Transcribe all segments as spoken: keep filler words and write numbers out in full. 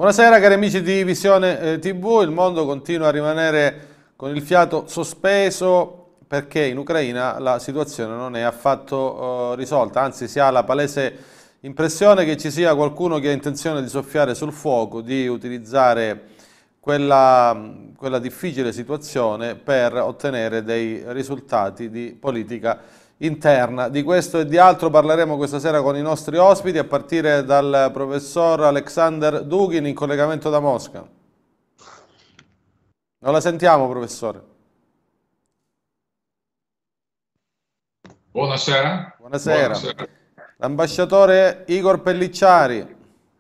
Buonasera cari amici di Visione eh, tivù, il mondo continua a rimanere con il fiato sospeso perché in Ucraina la situazione non è affatto eh, risolta, anzi si ha la palese impressione che ci sia qualcuno che ha intenzione di soffiare sul fuoco, di utilizzare quella, quella difficile situazione per ottenere dei risultati di politica interna. Di questo e di altro parleremo questa sera con i nostri ospiti, a partire dal professor Alexander Dugin in collegamento da Mosca. Non la sentiamo, professore. Buonasera. Buonasera. Buonasera. L'ambasciatore Igor Pellicciari.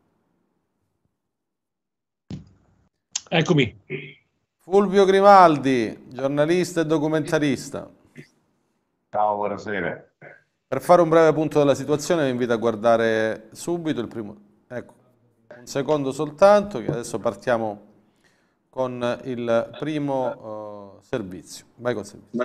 Eccomi. Fulvio Grimaldi, giornalista e documentarista. Ciao, buonasera. Per fare un breve punto della situazione vi invito a guardare subito il primo, ecco, un secondo soltanto, che adesso partiamo con il primo uh, servizio. Vai col servizio.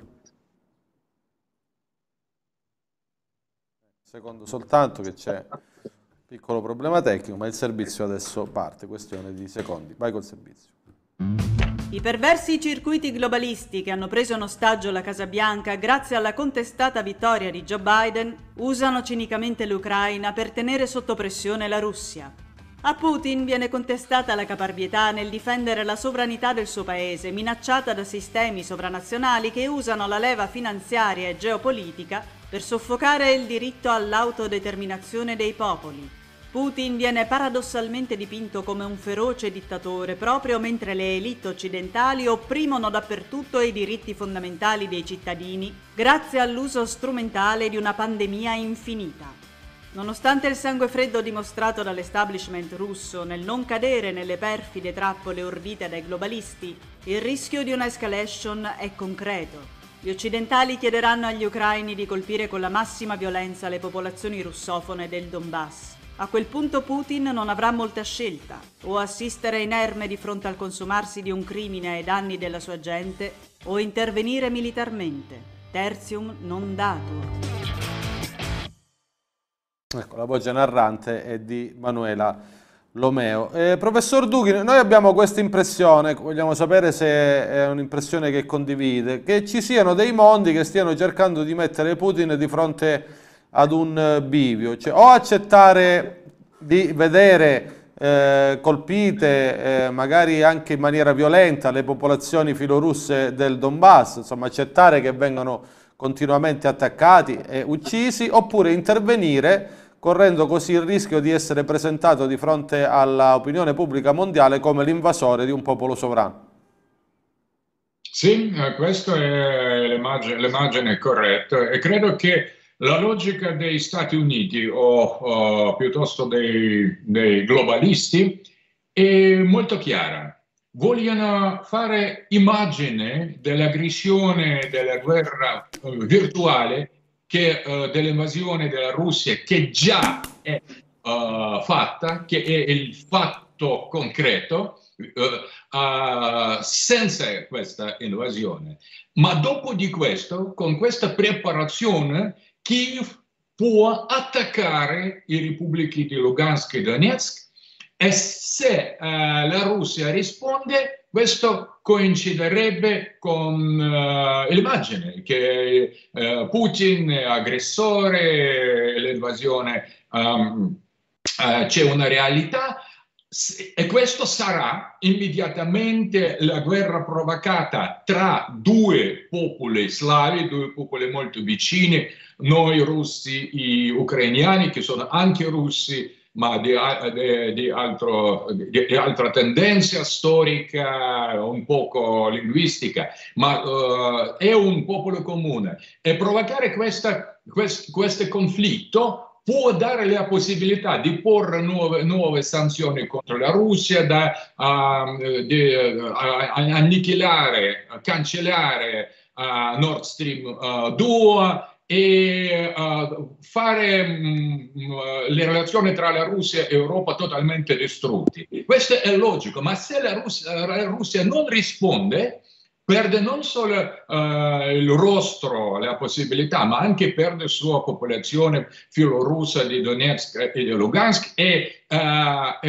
Secondo soltanto che c'è un piccolo problema tecnico, ma il servizio adesso parte, questione di secondi. Vai col servizio. I perversi circuiti globalisti che hanno preso in ostaggio la Casa Bianca grazie alla contestata vittoria di Joe Biden usano cinicamente l'Ucraina per tenere sotto pressione la Russia. A Putin viene contestata la caparbietà nel difendere la sovranità del suo paese, minacciata da sistemi sovranazionali che usano la leva finanziaria e geopolitica per soffocare il diritto all'autodeterminazione dei popoli. Putin viene paradossalmente dipinto come un feroce dittatore proprio mentre le élite occidentali opprimono dappertutto i diritti fondamentali dei cittadini grazie all'uso strumentale di una pandemia infinita. Nonostante il sangue freddo dimostrato dall'establishment russo nel non cadere nelle perfide trappole ordite dai globalisti, il rischio di una escalation è concreto. Gli occidentali chiederanno agli ucraini di colpire con la massima violenza le popolazioni russofone del Donbass. A quel punto Putin non avrà molta scelta: o assistere inerme di fronte al consumarsi di un crimine ai danni della sua gente, o intervenire militarmente. Tertium non datur. Ecco, la voce narrante è di Manuela Lomeo. Eh, professor Dugin, noi abbiamo questa impressione, vogliamo sapere se è un'impressione che condivide, che ci siano dei mondi che stiano cercando di mettere Putin di fronte ad un bivio, cioè o accettare di vedere eh, colpite eh, magari anche in maniera violenta le popolazioni filorusse del Donbass, insomma accettare che vengano continuamente attaccati e uccisi, oppure intervenire correndo così il rischio di essere presentato di fronte all'opinione pubblica mondiale come l'invasore di un popolo sovrano. Sì, eh, questa è l'immagine corretta e credo che la logica dei Stati Uniti o, o piuttosto dei, dei globalisti è molto chiara. Vogliono fare immagine dell'aggressione, della guerra uh, virtuale, che, uh, dell'invasione della Russia, che già è uh, fatta, che è il fatto concreto, uh, uh, senza questa invasione. Ma dopo di questo, con questa preparazione, Kiev può attaccare i repubbliche di Lugansk e Donetsk e se uh, la Russia risponde, questo coinciderebbe con uh, l'immagine che uh, Putin è aggressore, l'invasione, um, uh, c'è una realtà. E questo sarà immediatamente la guerra provocata tra due popoli slavi, due popoli molto vicini, noi russi e ucrainiani, che sono anche russi, ma di, di, di, altro, di, di altra tendenza storica, un poco linguistica, ma uh, è un popolo comune. E provocare questa, quest, questo conflitto può dare la possibilità di porre nuove, nuove sanzioni contro la Russia, da uh, di, uh, annichilare, cancellare uh, Nord Stream uh, due e uh, fare um, le relazioni tra la Russia e l'Europa totalmente distrutte. Questo è logico, ma se la Russia, la Russia non risponde, perde non solo uh, il rostro, la possibilità, ma anche perde la sua popolazione filorussa di Donetsk e di Lugansk e uh, eh,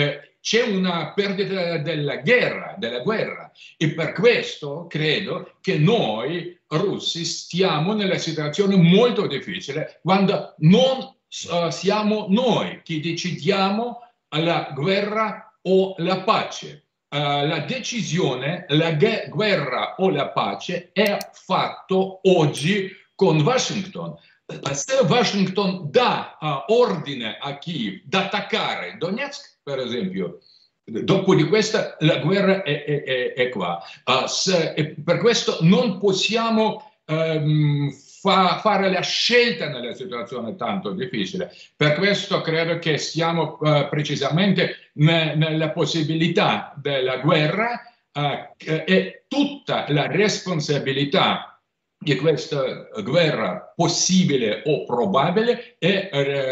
c'è una perdita della guerra, della guerra. E per questo credo che noi russi stiamo nella situazione molto difficile quando non uh, siamo noi che decidiamo la guerra o la pace. Uh, la decisione, la guerra o la pace è fatto oggi con Washington. Se Washington dà uh, ordine a Kiev di attaccare Donetsk, per esempio, dopo di questa la guerra è, è, è, è qua. Uh, se, e per questo non possiamo um, fa, fare la scelta nella situazione tanto difficile. Per questo credo che siamo uh, precisamente ne, nella possibilità della guerra uh, e tutta la responsabilità di questa guerra possibile o probabile è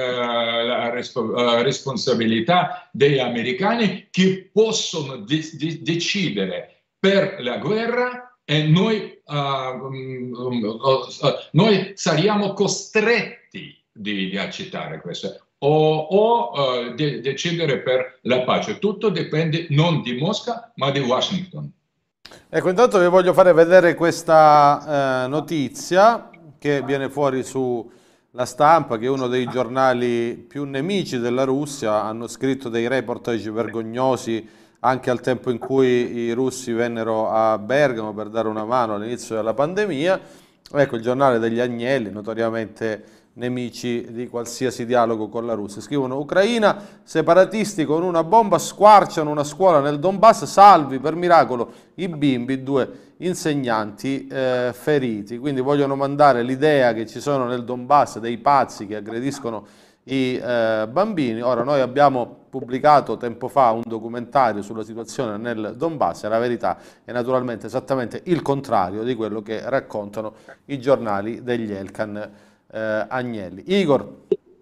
eh, la respo- uh, responsabilità degli americani che possono de- de- decidere per la guerra e noi, uh, um, um, uh, noi saremo costretti di, di accettare questo o, o uh, de- decidere per la pace. Tutto dipende non di Mosca ma di Washington. Ecco, intanto vi voglio fare vedere questa eh, notizia che viene fuori sulla Stampa, che è uno dei giornali più nemici della Russia. Hanno scritto dei reportage vergognosi anche al tempo in cui i russi vennero a Bergamo per dare una mano all'inizio della pandemia. Ecco, il giornale degli Agnelli, notoriamente nemici di qualsiasi dialogo con la Russia. Scrivono: Ucraina, separatisti con una bomba squarciano una scuola nel Donbass, salvi per miracolo i bimbi, due insegnanti eh, feriti. Quindi vogliono mandare l'idea che ci sono nel Donbass dei pazzi che aggrediscono i eh, bambini. Ora, noi abbiamo pubblicato tempo fa un documentario sulla situazione nel Donbass e la verità è naturalmente esattamente il contrario di quello che raccontano i giornali degli Elkan Eh, Agnelli. Igor.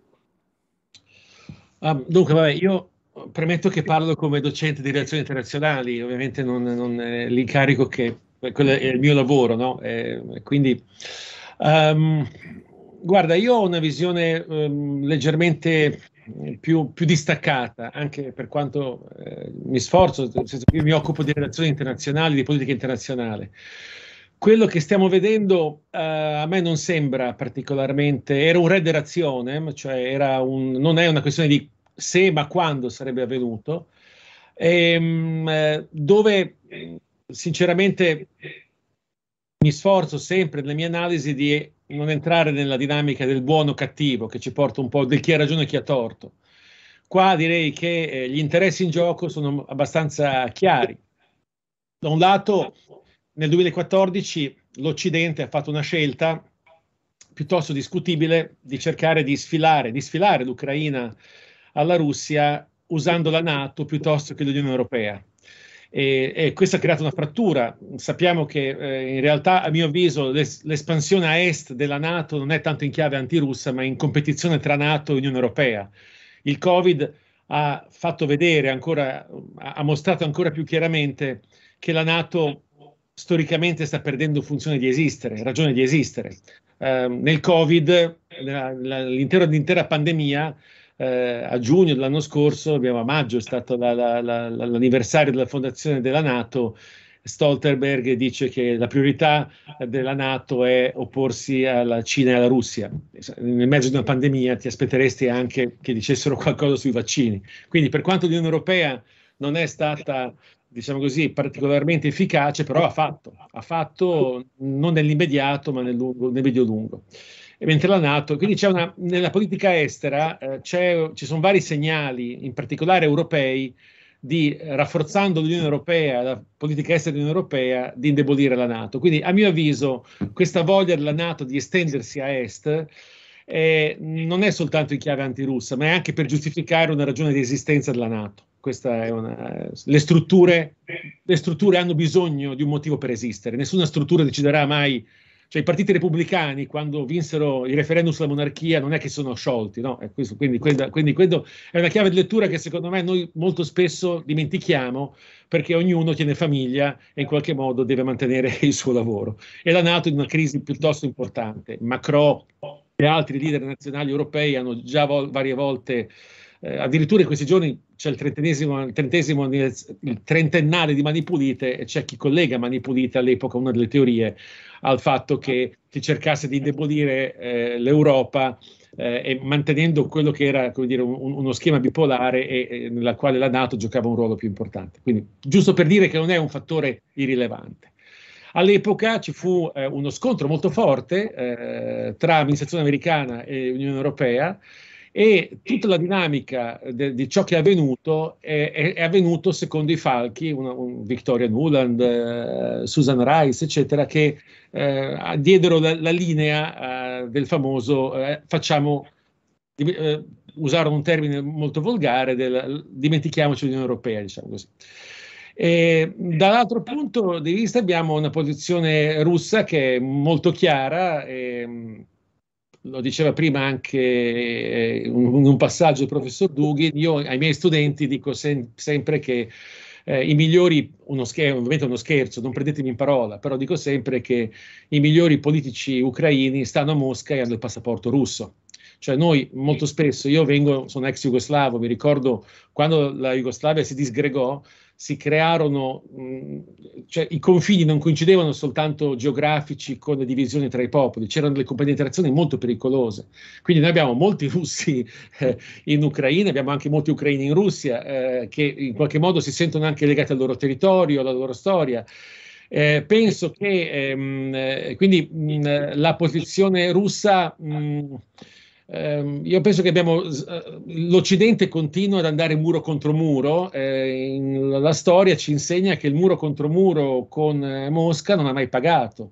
Ah, dunque, vabbè, io premetto che parlo come docente di relazioni internazionali, ovviamente non, non è l'incarico che quello è il mio lavoro, no? E, quindi, um, guarda, io ho una visione um, leggermente più, più distaccata, anche per quanto eh, mi sforzo, nel senso che io mi occupo di relazioni internazionali, di politica internazionale. Quello che stiamo vedendo uh, a me non sembra particolarmente, era un red rationem, cioè era un, non è una questione di se ma quando sarebbe avvenuto, ehm, dove sinceramente mi sforzo sempre nelle mie analisi di non entrare nella dinamica del buono o cattivo che ci porta un po' del chi ha ragione e chi ha torto. Qua direi che eh, gli interessi in gioco sono abbastanza chiari. Da un lato, nel duemilaquattordici l'Occidente ha fatto una scelta piuttosto discutibile di cercare di sfilare, di sfilare l'Ucraina alla Russia usando la NATO piuttosto che l'Unione Europea. E, e questo ha creato una frattura. Sappiamo che eh, in realtà, a mio avviso, l'es- l'espansione a est della NATO non è tanto in chiave antirussa, ma in competizione tra NATO e Unione Europea. Il Covid ha fatto vedere ancora, ha mostrato ancora più chiaramente che la NATO storicamente sta perdendo funzione di esistere, ragione di esistere. Eh, nel Covid, la, la, l'intera, l'intera pandemia, eh, a giugno dell'anno scorso, abbiamo, a maggio è stato la, la, la, l'anniversario della fondazione della NATO. Stoltenberg dice che la priorità della NATO è opporsi alla Cina e alla Russia. Nel mezzo di una pandemia ti aspetteresti anche che dicessero qualcosa sui vaccini. Quindi, per quanto l'Unione Europea non è stata, diciamo così, particolarmente efficace, però ha fatto, ha fatto non nell'immediato, ma nel, lungo, nel medio-lungo. E mentre la NATO, quindi c'è una, nella politica estera eh, c'è, ci sono vari segnali, in particolare europei, di, rafforzando l'Unione Europea, la politica estera dell'Unione Europea, di indebolire la NATO. Quindi, a mio avviso, questa voglia della NATO di estendersi a est eh, non è soltanto in chiave antirussa, ma è anche per giustificare una ragione di esistenza della NATO. Questa è una, le, strutture, le strutture hanno bisogno di un motivo per esistere. Nessuna struttura deciderà mai. Cioè, i partiti repubblicani, quando vinsero il referendum sulla monarchia, non è che sono sciolti, no? È questo, quindi, quindi, quindi quello è una chiave di lettura che secondo me noi molto spesso dimentichiamo, perché ognuno tiene famiglia e in qualche modo deve mantenere il suo lavoro. E la NATO è in una crisi piuttosto importante. Macron e altri leader nazionali europei hanno già vol- varie volte Eh, addirittura in questi giorni c'è il trentesimo, il trentesimo, il trentennale di Mani Pulite, e c'è chi collega Mani Pulite all'epoca, una delle teorie, al fatto che si cercasse di indebolire eh, l'Europa eh, e mantenendo quello che era, come dire, un, uno schema bipolare e, e nella quale la NATO giocava un ruolo più importante. Quindi, giusto per dire che non è un fattore irrilevante. All'epoca ci fu eh, uno scontro molto forte eh, tra amministrazione americana e Unione Europea, e tutta la dinamica de, di ciò che è avvenuto è, è, è avvenuto secondo i falchi, una, un Victoria Nuland, eh, Susan Rice, eccetera, che eh, diedero la, la linea eh, del famoso eh, facciamo, eh, usarono un termine molto volgare, del, dimentichiamoci dell'Unione Europea, diciamo così. E dall'altro punto di vista abbiamo una posizione russa che è molto chiara, e, lo diceva prima anche eh, in un passaggio il professor Dugin. Io ai miei studenti dico sem sempre che eh, i migliori, uno scherzo, ovviamente uno scherzo, non prendetemi in parola, però dico sempre che i migliori politici ucraini stanno a Mosca e hanno il passaporto russo. Cioè noi molto spesso, io vengo, sono ex jugoslavo, mi ricordo quando la Jugoslavia si disgregò, si crearono, mh, cioè i confini non coincidevano soltanto geografici con le divisioni tra i popoli, c'erano delle compenetrazioni molto pericolose. Quindi noi abbiamo molti russi eh, in Ucraina, abbiamo anche molti ucraini in Russia eh, che in qualche modo si sentono anche legati al loro territorio, alla loro storia. Eh, penso che ehm, eh, quindi mh, la posizione russa... Mh, io penso che abbiamo l'Occidente continua ad andare muro contro muro, eh, in, la storia ci insegna che il muro contro muro con eh, Mosca non ha mai pagato.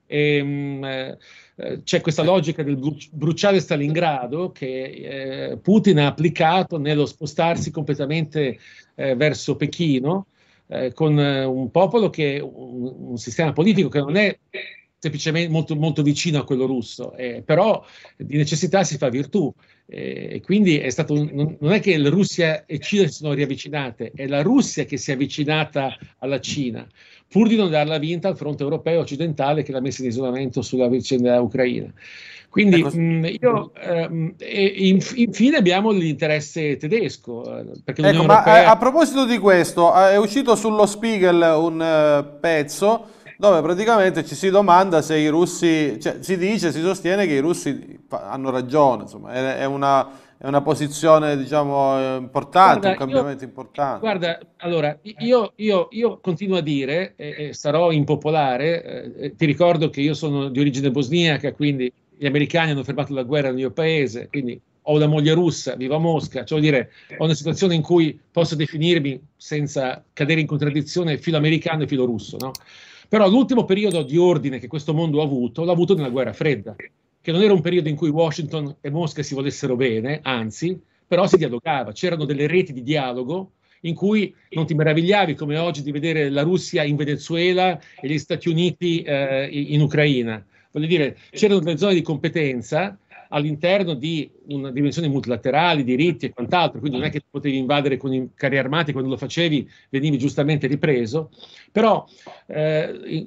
Eh, c'è questa logica del bru bruciare Stalingrado che eh, Putin ha applicato nello spostarsi completamente eh, verso Pechino, eh, con eh, un popolo che un, un sistema politico che non è semplicemente molto, molto vicino a quello russo, eh, però di necessità si fa virtù, eh, e quindi è stato un, non, non è che la Russia e Cina si sono riavvicinate, è la Russia che si è avvicinata alla Cina, pur di non darla vinta al fronte europeo occidentale che l'ha messa in isolamento sulla vicenda ucraina. Quindi ecco, mh, io, ehm, e inf infine abbiamo l'interesse tedesco. Eh, perché ecco, ma Europea... a, a proposito di questo, è uscito sullo Spiegel un uh, pezzo dove praticamente ci si domanda se i russi, cioè si dice, si sostiene che i russi hanno ragione, insomma, è, è, una, è una posizione, diciamo, importante, guarda, un cambiamento io, importante. Guarda, allora, io, io, io continuo a dire, e, e sarò impopolare, eh, ti ricordo che io sono di origine bosniaca, quindi gli americani hanno fermato la guerra nel mio paese, quindi ho una moglie russa, vivo a Mosca, cioè dire, ho una situazione in cui posso definirmi, senza cadere in contraddizione, filo americano e filo russo, no? Però l'ultimo periodo di ordine che questo mondo ha avuto, l'ha avuto nella guerra fredda, che non era un periodo in cui Washington e Mosca si volessero bene, anzi, però si dialogava, c'erano delle reti di dialogo in cui non ti meravigliavi come oggi di vedere la Russia in Venezuela e gli Stati Uniti eh, in Ucraina. Voglio dire, c'erano delle zone di competenza all'interno di una dimensione multilaterali, diritti e quant'altro, quindi non è che ti potevi invadere con i carri armati, quando lo facevi venivi giustamente ripreso, però eh,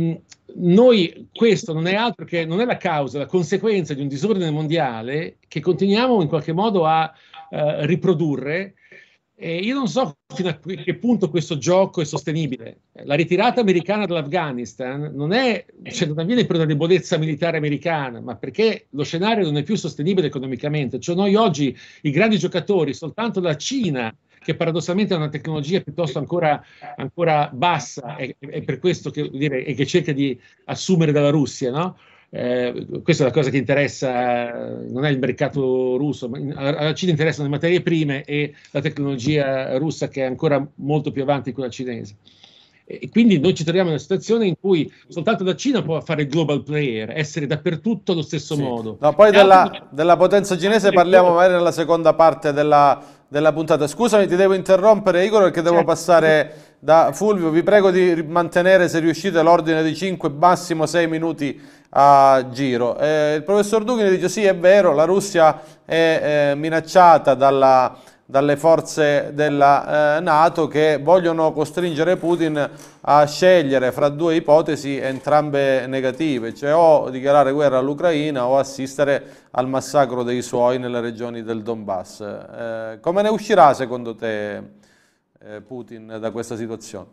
noi questo non è altro che, non è la causa, la conseguenza di un disordine mondiale che continuiamo in qualche modo a eh, riprodurre. E io non so fino a che punto questo gioco è sostenibile. La ritirata americana dall'Afghanistan non è, cioè non avviene per una debolezza militare americana, ma perché lo scenario non è più sostenibile economicamente. Cioè noi oggi i grandi giocatori, soltanto la Cina, che paradossalmente ha una tecnologia piuttosto ancora, ancora bassa, è, è per questo che, dire, e che cerca di assumere dalla Russia, no? Eh, questa è la cosa che interessa, non è il mercato russo, ma alla Cina interessano le materie prime e la tecnologia russa che è ancora molto più avanti di quella cinese. E quindi noi ci troviamo in una situazione in cui soltanto la Cina può fare il global player, essere dappertutto allo stesso sì. modo. No, poi della, altri... della potenza cinese parliamo magari nella seconda parte della, della puntata. Scusami, ti devo interrompere, Igor, perché devo certo. passare da Fulvio. Vi prego di mantenere, se riuscite, l'ordine di cinque, massimo sei minuti a giro. Eh, il professor Dugin dice sì, è vero, la Russia è eh, minacciata dalla, dalle forze della eh, NATO, che vogliono costringere Putin a scegliere fra due ipotesi entrambe negative, cioè o dichiarare guerra all'Ucraina o assistere al massacro dei suoi nelle regioni del Donbass. Eh, come ne uscirà secondo te eh, Putin da questa situazione?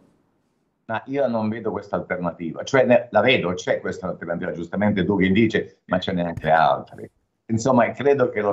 Ma io non vedo questa alternativa, cioè ne, la vedo, c'è questa alternativa, giustamente tu che dici, ma ce n'è anche altre. Insomma, credo che lo,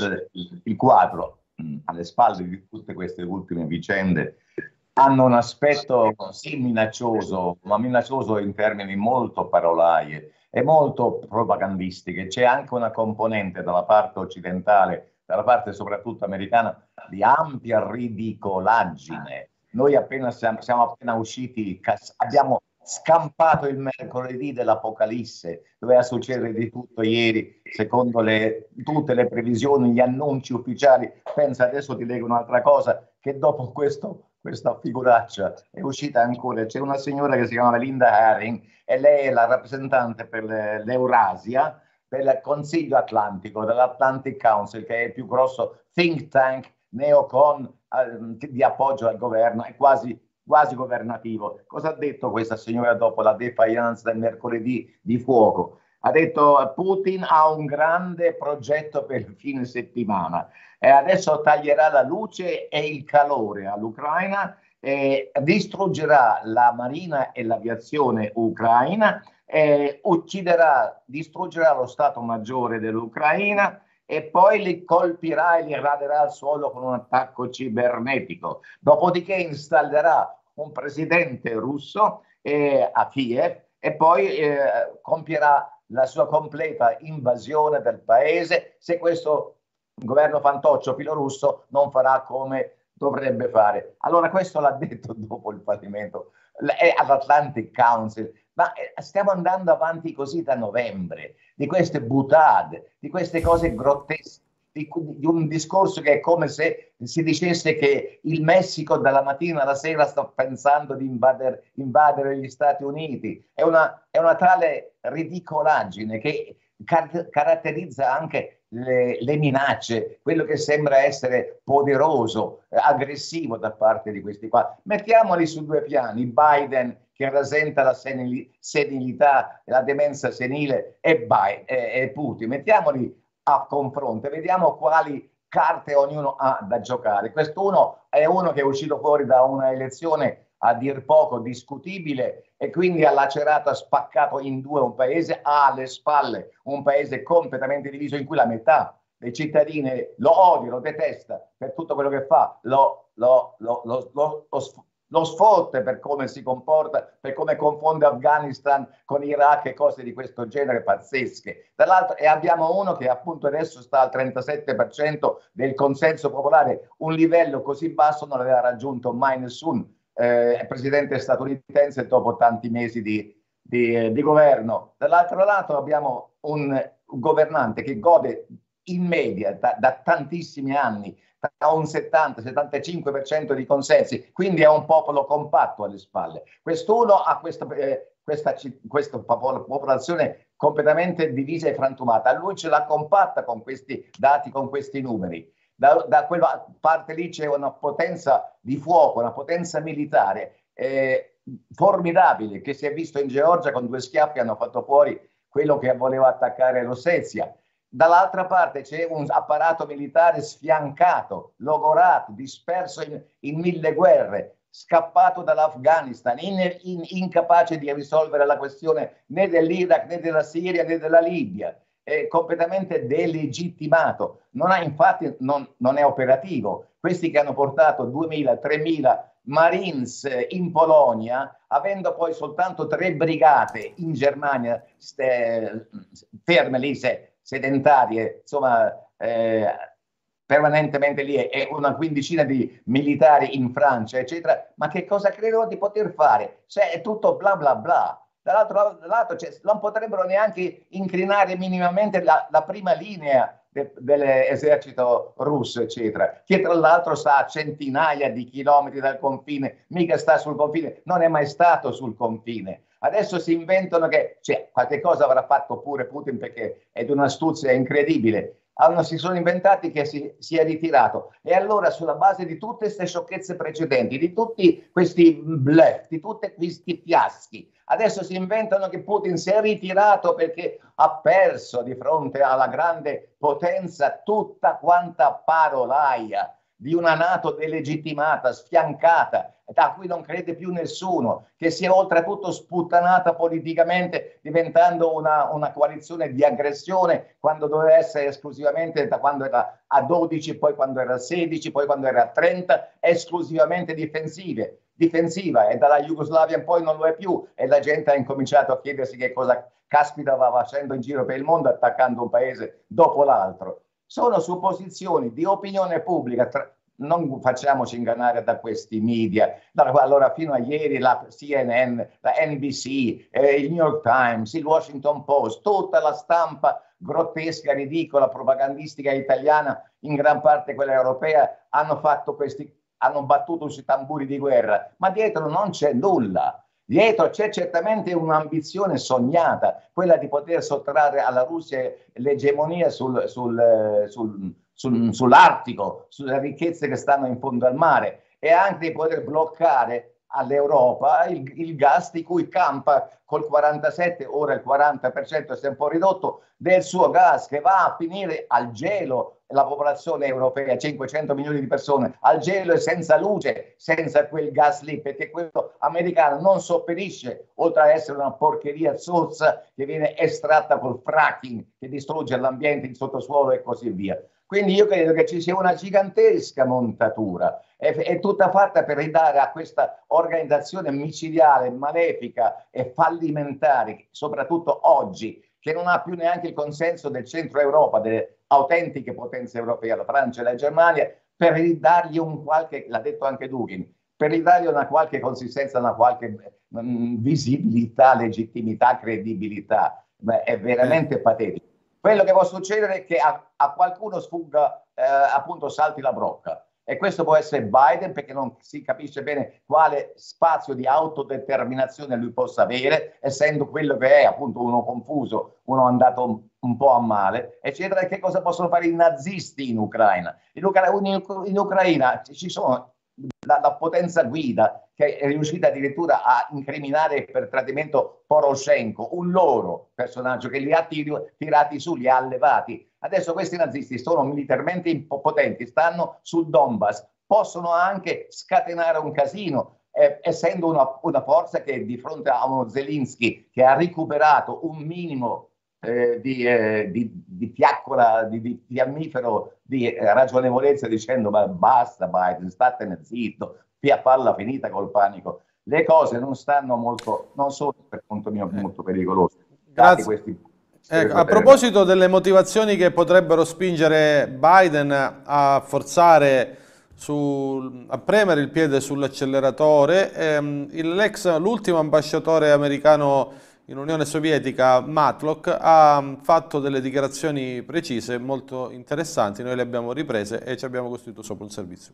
il quadro mh, alle spalle di tutte queste ultime vicende hanno un aspetto sì minaccioso, ma minaccioso in termini molto parolaie e molto propagandistiche. C'è anche una componente dalla parte occidentale, dalla parte soprattutto americana, di ampia ridicolaggine. Noi appena siamo, siamo appena usciti, abbiamo scampato il mercoledì dell'Apocalisse, doveva succedere di tutto ieri, secondo le, tutte le previsioni, gli annunci ufficiali. Pensa, adesso ti leggo un'altra cosa, che dopo questo, questa figuraccia è uscita ancora. C'è una signora che si chiama Linda Haring e lei è la rappresentante per l'Eurasia del Consiglio Atlantico, dell'Atlantic Council, che è il più grosso think tank neocon eh, di appoggio al governo, è quasi quasi governativo. Cosa ha detto questa signora dopo la defiance del mercoledì di fuoco? Ha detto: Putin ha un grande progetto per il fine settimana e adesso taglierà la luce e il calore all'Ucraina, e distruggerà la marina e l'aviazione ucraina, e ucciderà, distruggerà lo Stato Maggiore dell'Ucraina e poi li colpirà e li raderà al suolo con un attacco cibernetico. Dopodiché installerà un presidente russo eh, a Kiev e poi eh, compierà la sua completa invasione del paese, se questo governo fantoccio filorusso non farà come dovrebbe fare. Allora questo l'ha detto dopo il fallimento all'Atlantic Council. Ma stiamo andando avanti così da novembre, di queste boutade, di queste cose grottesche, di, di un discorso che è come se si dicesse che il Messico dalla mattina alla sera sta pensando di invadere, invadere gli Stati Uniti. È una, è una tale ridicolaggine che car caratterizza anche le, le minacce, quello che sembra essere poderoso, eh, aggressivo da parte di questi qua. Mettiamoli su due piani: Biden, che rasenta la senil senilità e la demenza senile, e, Biden, e, e Putin. Mettiamoli a confronto e vediamo quali carte ognuno ha da giocare. Quest'uno è uno che è uscito fuori da una elezione a dir poco discutibile e quindi ha lacerato, ha spaccato in due un paese, ha alle spalle un paese completamente diviso, in cui la metà dei cittadini lo odia, lo detesta per tutto quello che fa, lo, lo, lo, lo, lo, lo, lo sfotte per come si comporta, per come confonde Afghanistan con Iraq e cose di questo genere pazzesche. Dall'altro, e abbiamo uno che appunto adesso sta al trentasette per cento del consenso popolare, un livello così basso non aveva raggiunto mai nessun eh, presidente statunitense dopo tanti mesi di, di, di governo. Dall'altro lato abbiamo un, un governante che gode in media da, da tantissimi anni ha un settanta settantacinque per cento di consensi, quindi è un popolo compatto alle spalle. Quest'uno ha questa, eh, questa, questa popolazione completamente divisa e frantumata. Lui ce l'ha compatta con questi dati, con questi numeri. Da, da quella parte lì c'è una potenza di fuoco, una potenza militare eh, formidabile, che si è visto in Georgia. Con due schiaffi hanno fatto fuori quello che voleva attaccare l'Ossetia. Dall'altra parte c'è un apparato militare sfiancato, logorato, disperso in, in mille guerre, scappato dall'Afghanistan, in, in, incapace di risolvere la questione né dell'Iraq, né della Siria, né della Libia, è completamente delegittimato. Non ha, infatti, non, non è operativo. Questi che hanno portato duemila tremila Marines in Polonia, avendo poi soltanto tre brigate in Germania ste, ferme lì, se, sedentarie, insomma, eh, permanentemente lì, e una quindicina di militari in Francia, eccetera. Ma che cosa credono di poter fare? Cioè, è tutto bla bla bla. Dall'altro lato, cioè, non potrebbero neanche inclinare minimamente la, la prima linea de, dell'esercito russo, eccetera, che tra l'altro sta a centinaia di chilometri dal confine, mica sta sul confine, non è mai stato sul confine. Adesso si inventano che, cioè, qualche cosa avrà fatto pure Putin, perché è di un'astuzia incredibile. hanno, si sono inventati che si, si è ritirato. E allora, sulla base di tutte queste sciocchezze precedenti, di tutti questi bluff, di tutti questi fiaschi, adesso si inventano che Putin si è ritirato perché ha perso di fronte alla grande potenza tutta quanta parolaia di una NATO delegittimata, sfiancata, da cui non crede più nessuno, che si è oltretutto sputtanata politicamente, diventando una, una coalizione di aggressione quando doveva essere esclusivamente, da quando era a dodici, poi quando era a sedici, poi quando era a trenta, esclusivamente difensive, difensiva, e dalla Jugoslavia in poi non lo è più, e la gente ha incominciato a chiedersi che cosa caspita va facendo in giro per il mondo attaccando un paese dopo l'altro. Sono supposizioni di opinione pubblica, tra, non facciamoci ingannare da questi media. Allora, fino a ieri la C N N, la N B C, eh, il New York Times, il Washington Post, tutta la stampa grottesca, ridicola, propagandistica italiana, in gran parte quella europea, hanno fatto questi, hanno battuto sui tamburi di guerra, ma dietro non c'è nulla. Dietro c'è certamente un'ambizione sognata, quella di poter sottrarre alla Russia l'egemonia sul, sul, sul, sul, sull'Artico, sulle ricchezze che stanno in fondo al mare, e anche di poter bloccare all'Europa il, il gas di cui campa col quarantasette, ora il quaranta per cento si è un po' ridotto, del suo gas, che va a finire al gelo. La popolazione europea, cinquecento milioni di persone, al gelo e senza luce, senza quel gas lì, perché quello americano non sopperisce, oltre a essere una porcheria zozza che viene estratta col fracking, che distrugge l'ambiente, il sottosuolo e così via. Quindi io credo che ci sia una gigantesca montatura, è, è tutta fatta per ridare a questa organizzazione micidiale, malefica e fallimentare, soprattutto oggi, che non ha più neanche il consenso del centro Europa, delle autentiche potenze europee, la Francia e la Germania, per ridargli un qualche, l'ha detto anche Dugin, per ridargli una qualche consistenza, una qualche mh, visibilità, legittimità, credibilità. Beh, è veramente patetico. Quello che può succedere è che a, a qualcuno sfugga, eh, appunto salti la brocca. E questo può essere Biden, perché non si capisce bene quale spazio di autodeterminazione lui possa avere, essendo quello che è, appunto, uno confuso, uno andato un, un po' a male, eccetera. E che cosa possono fare i nazisti in Ucraina? In, Ucra- in, in Ucraina ci sono la, la potenza guida che è riuscita addirittura a incriminare per tradimento Poroshenko, un loro personaggio che li ha tir- tirati su, li ha allevati. Adesso questi nazisti sono militarmente impotenti, stanno sul Donbass, possono anche scatenare un casino, eh, essendo una, una forza che di fronte a uno Zelensky che ha recuperato un minimo eh, di, eh, di, di fiaccola, di, di fiammifero, di eh, ragionevolezza, dicendo ma basta Biden, statene zitto, via palla finita col panico. Le cose non stanno molto, non sono per conto mio molto pericolose. Grazie. Questi Ecco, a proposito delle motivazioni che potrebbero spingere Biden a forzare, su, a premere il piede sull'acceleratore, ehm, l'ex, l'ultimo ambasciatore americano in Unione Sovietica, Matlock, ha fatto delle dichiarazioni precise, molto interessanti, noi le abbiamo riprese e ci abbiamo costruito sopra un servizio.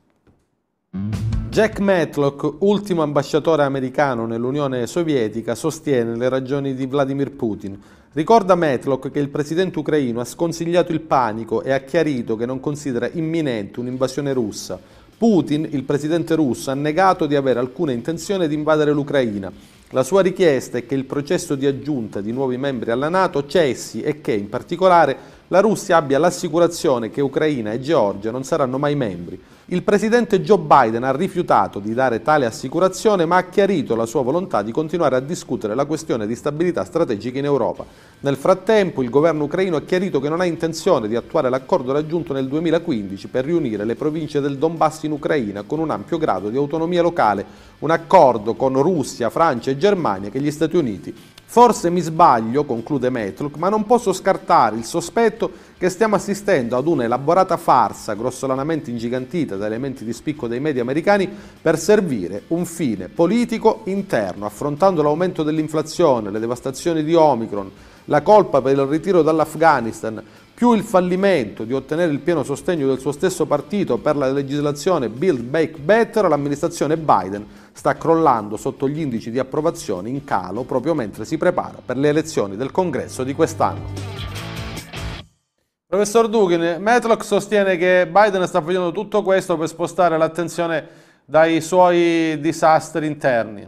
Jack Matlock, ultimo ambasciatore americano nell'Unione Sovietica, sostiene le ragioni di Vladimir Putin. Ricorda Matlock che il presidente ucraino ha sconsigliato il panico e ha chiarito che non considera imminente un'invasione russa. Putin, il presidente russo, ha negato di avere alcuna intenzione di invadere l'Ucraina. La sua richiesta è che il processo di aggiunta di nuovi membri alla NATO cessi e che, in particolare, la Russia abbia l'assicurazione che Ucraina e Georgia non saranno mai membri. Il presidente Joe Biden ha rifiutato di dare tale assicurazione, ma ha chiarito la sua volontà di continuare a discutere la questione di stabilità strategica in Europa. Nel frattempo, il governo ucraino ha chiarito che non ha intenzione di attuare l'accordo raggiunto nel duemilaquindici per riunire le province del Donbass in Ucraina con un ampio grado di autonomia locale, un accordo con Russia, Francia e Germania che gli Stati Uniti. Forse mi sbaglio, conclude Matlock, ma non posso scartare il sospetto che stiamo assistendo ad una elaborata farsa grossolanamente ingigantita da elementi di spicco dei media americani per servire un fine politico interno, affrontando l'aumento dell'inflazione, le devastazioni di Omicron, la colpa per il ritiro dall'Afghanistan, più il fallimento di ottenere il pieno sostegno del suo stesso partito per la legislazione Build Back Better, l'amministrazione Biden sta crollando sotto gli indici di approvazione in calo proprio mentre si prepara per le elezioni del Congresso di quest'anno. Professor Dugin, Matlock sostiene che Biden sta facendo tutto questo per spostare l'attenzione dai suoi disastri interni.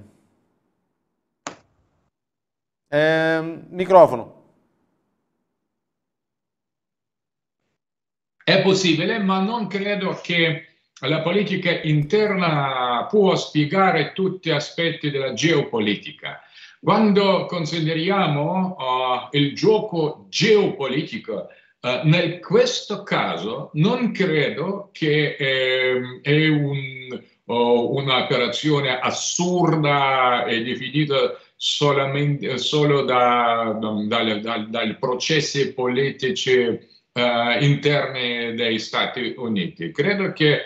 Eh, microfono. È possibile, ma non credo che la politica interna può spiegare tutti gli aspetti della geopolitica. Quando consideriamo uh, il gioco geopolitico, uh, in questo caso non credo che eh, è un, uh, un'operazione assurda e definita solamente, solo da, da, da, dai processi politici Uh, interni degli Stati Uniti. Credo che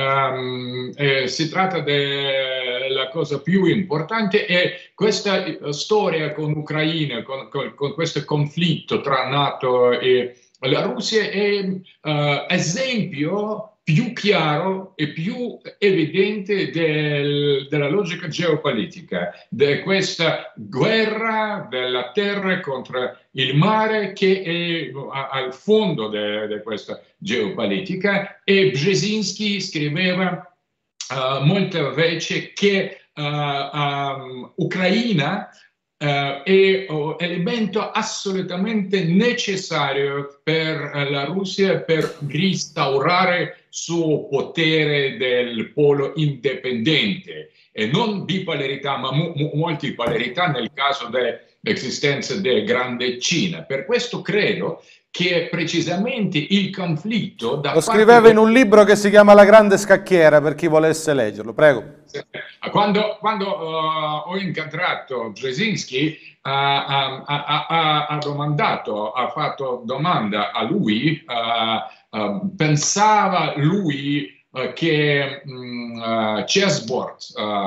um, eh, si tratta della cosa più importante e questa storia con l'Ucraina, con, con, con questo conflitto tra NATO e la Russia è uh, esempio più chiaro e più evidente del, della logica geopolitica, di questa guerra della terra contro il mare che è al fondo di questa geopolitica. E Brzezinski scriveva uh, molte volte che uh, um, Ucraina Uh, è un elemento assolutamente necessario per uh, la Russia per restaurare il suo potere del polo indipendente, e non bipolarità ma mu- mu- multipolarità nel caso dell'esistenza della grande Cina. Per questo credo che precisamente il conflitto da lo scriveva parte in un libro che si chiama La grande scacchiera, per chi volesse leggerlo, prego. Quando, quando uh, ho incontrato Brzezinski, uh, um, ha, ha, ha domandato, ha fatto domanda a lui, uh, uh, pensava lui uh, che um, uh, chessboard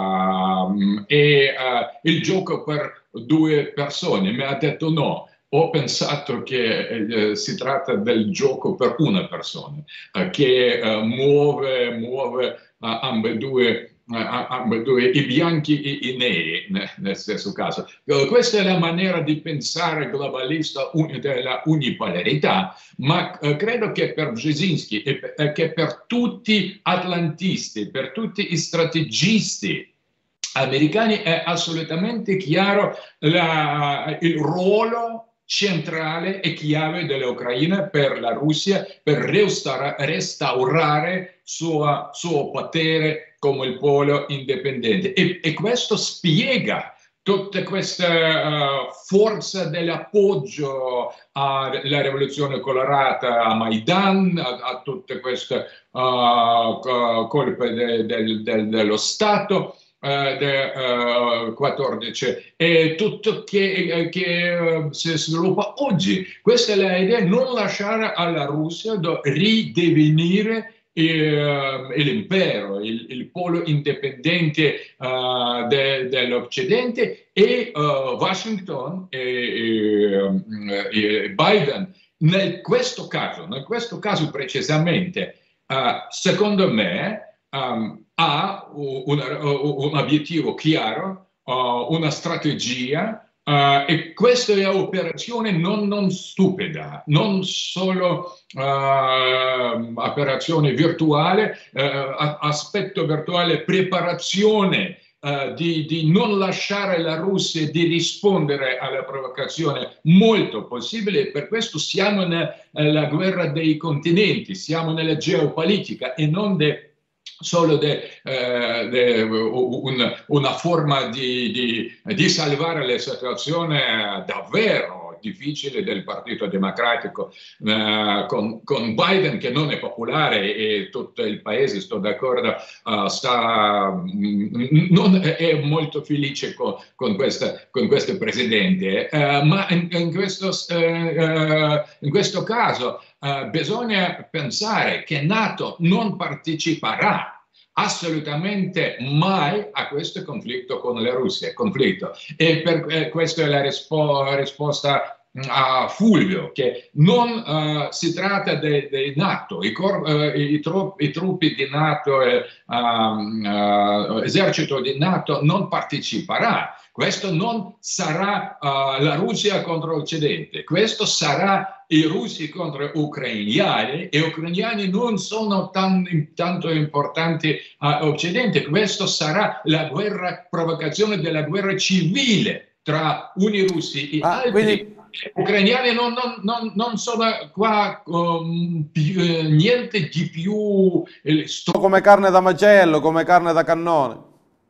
uh, è uh, il gioco per due persone, mi ha detto no. Ho pensato che eh, si tratta del gioco per una persona, eh, che eh, muove, muove eh, ambedue, eh, ambedue, i bianchi e i neri nel, nel stesso caso. Eh, questa è la maniera di pensare globalista un, della unipolarità, ma eh, credo che per Brzezinski e per, eh, che per tutti gli atlantisti, per tutti gli strategisti americani è assolutamente chiaro la, il ruolo centrale e chiave dell'Ucraina per la Russia per restaurare, restaurare suo, suo potere come il polo indipendente. E, e questo spiega tutta questa uh, forza dell'appoggio alla rivoluzione colorata, a Maidan, a, a tutte queste uh, colpe de, de, de, dello Stato. Uh, del uh, quattordici e tutto che, che uh, si sviluppa oggi. Questa è l'idea, non lasciare alla Russia di ridivenire uh, l'impero, il, il polo indipendente uh, de, dell'Occidente, e uh, Washington e, e, e Biden nel questo caso, in questo caso precisamente, uh, secondo me um, ha un, un obiettivo chiaro, uh, una strategia, uh, e questa è un'operazione non, non stupida, non solo uh, operazione virtuale, uh, aspetto virtuale, preparazione uh, di, di non lasciare la Russia di rispondere alla provocazione molto possibile. Per questo siamo nella guerra dei continenti, siamo nella geopolitica e non de solo de, eh, de, un, una forma di, di, di salvare la situazione davvero difficile del Partito Democratico eh, con, con Biden, che non è popolare e tutto il paese, sto d'accordo, uh, sta, non è molto felice con, con, questa, con questo presidente, uh, ma in, in, questo, uh, uh, in questo caso Uh, bisogna pensare che NATO non parteciperà assolutamente mai a questo conflitto con la Russia, conflitto. E per eh, questa è la rispo- risposta a Fulvio, che non uh, si tratta di NATO, i, cor- uh, i, tro- i truppi di NATO, eh, um, uh, esercito di NATO non parteciperà. Questo non sarà uh, la Russia contro l'Occidente, questo sarà i russi contro gli ucrainiani, e gli ucrainiani non sono tan, tanto importanti all'Occidente, questo sarà la guerra, provocazione della guerra civile tra uni russi e ah, altri. Quindi... Gli ucrainiani non, non, non, non sono qua um, più, eh, niente di più eh, sto... come carne da macello, come carne da cannone.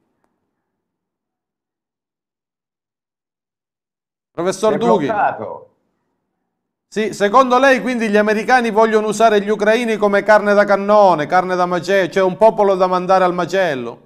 Professor Dughin, sì, secondo lei quindi gli americani vogliono usare gli ucraini come carne da cannone, carne da macello, cioè un popolo da mandare al macello?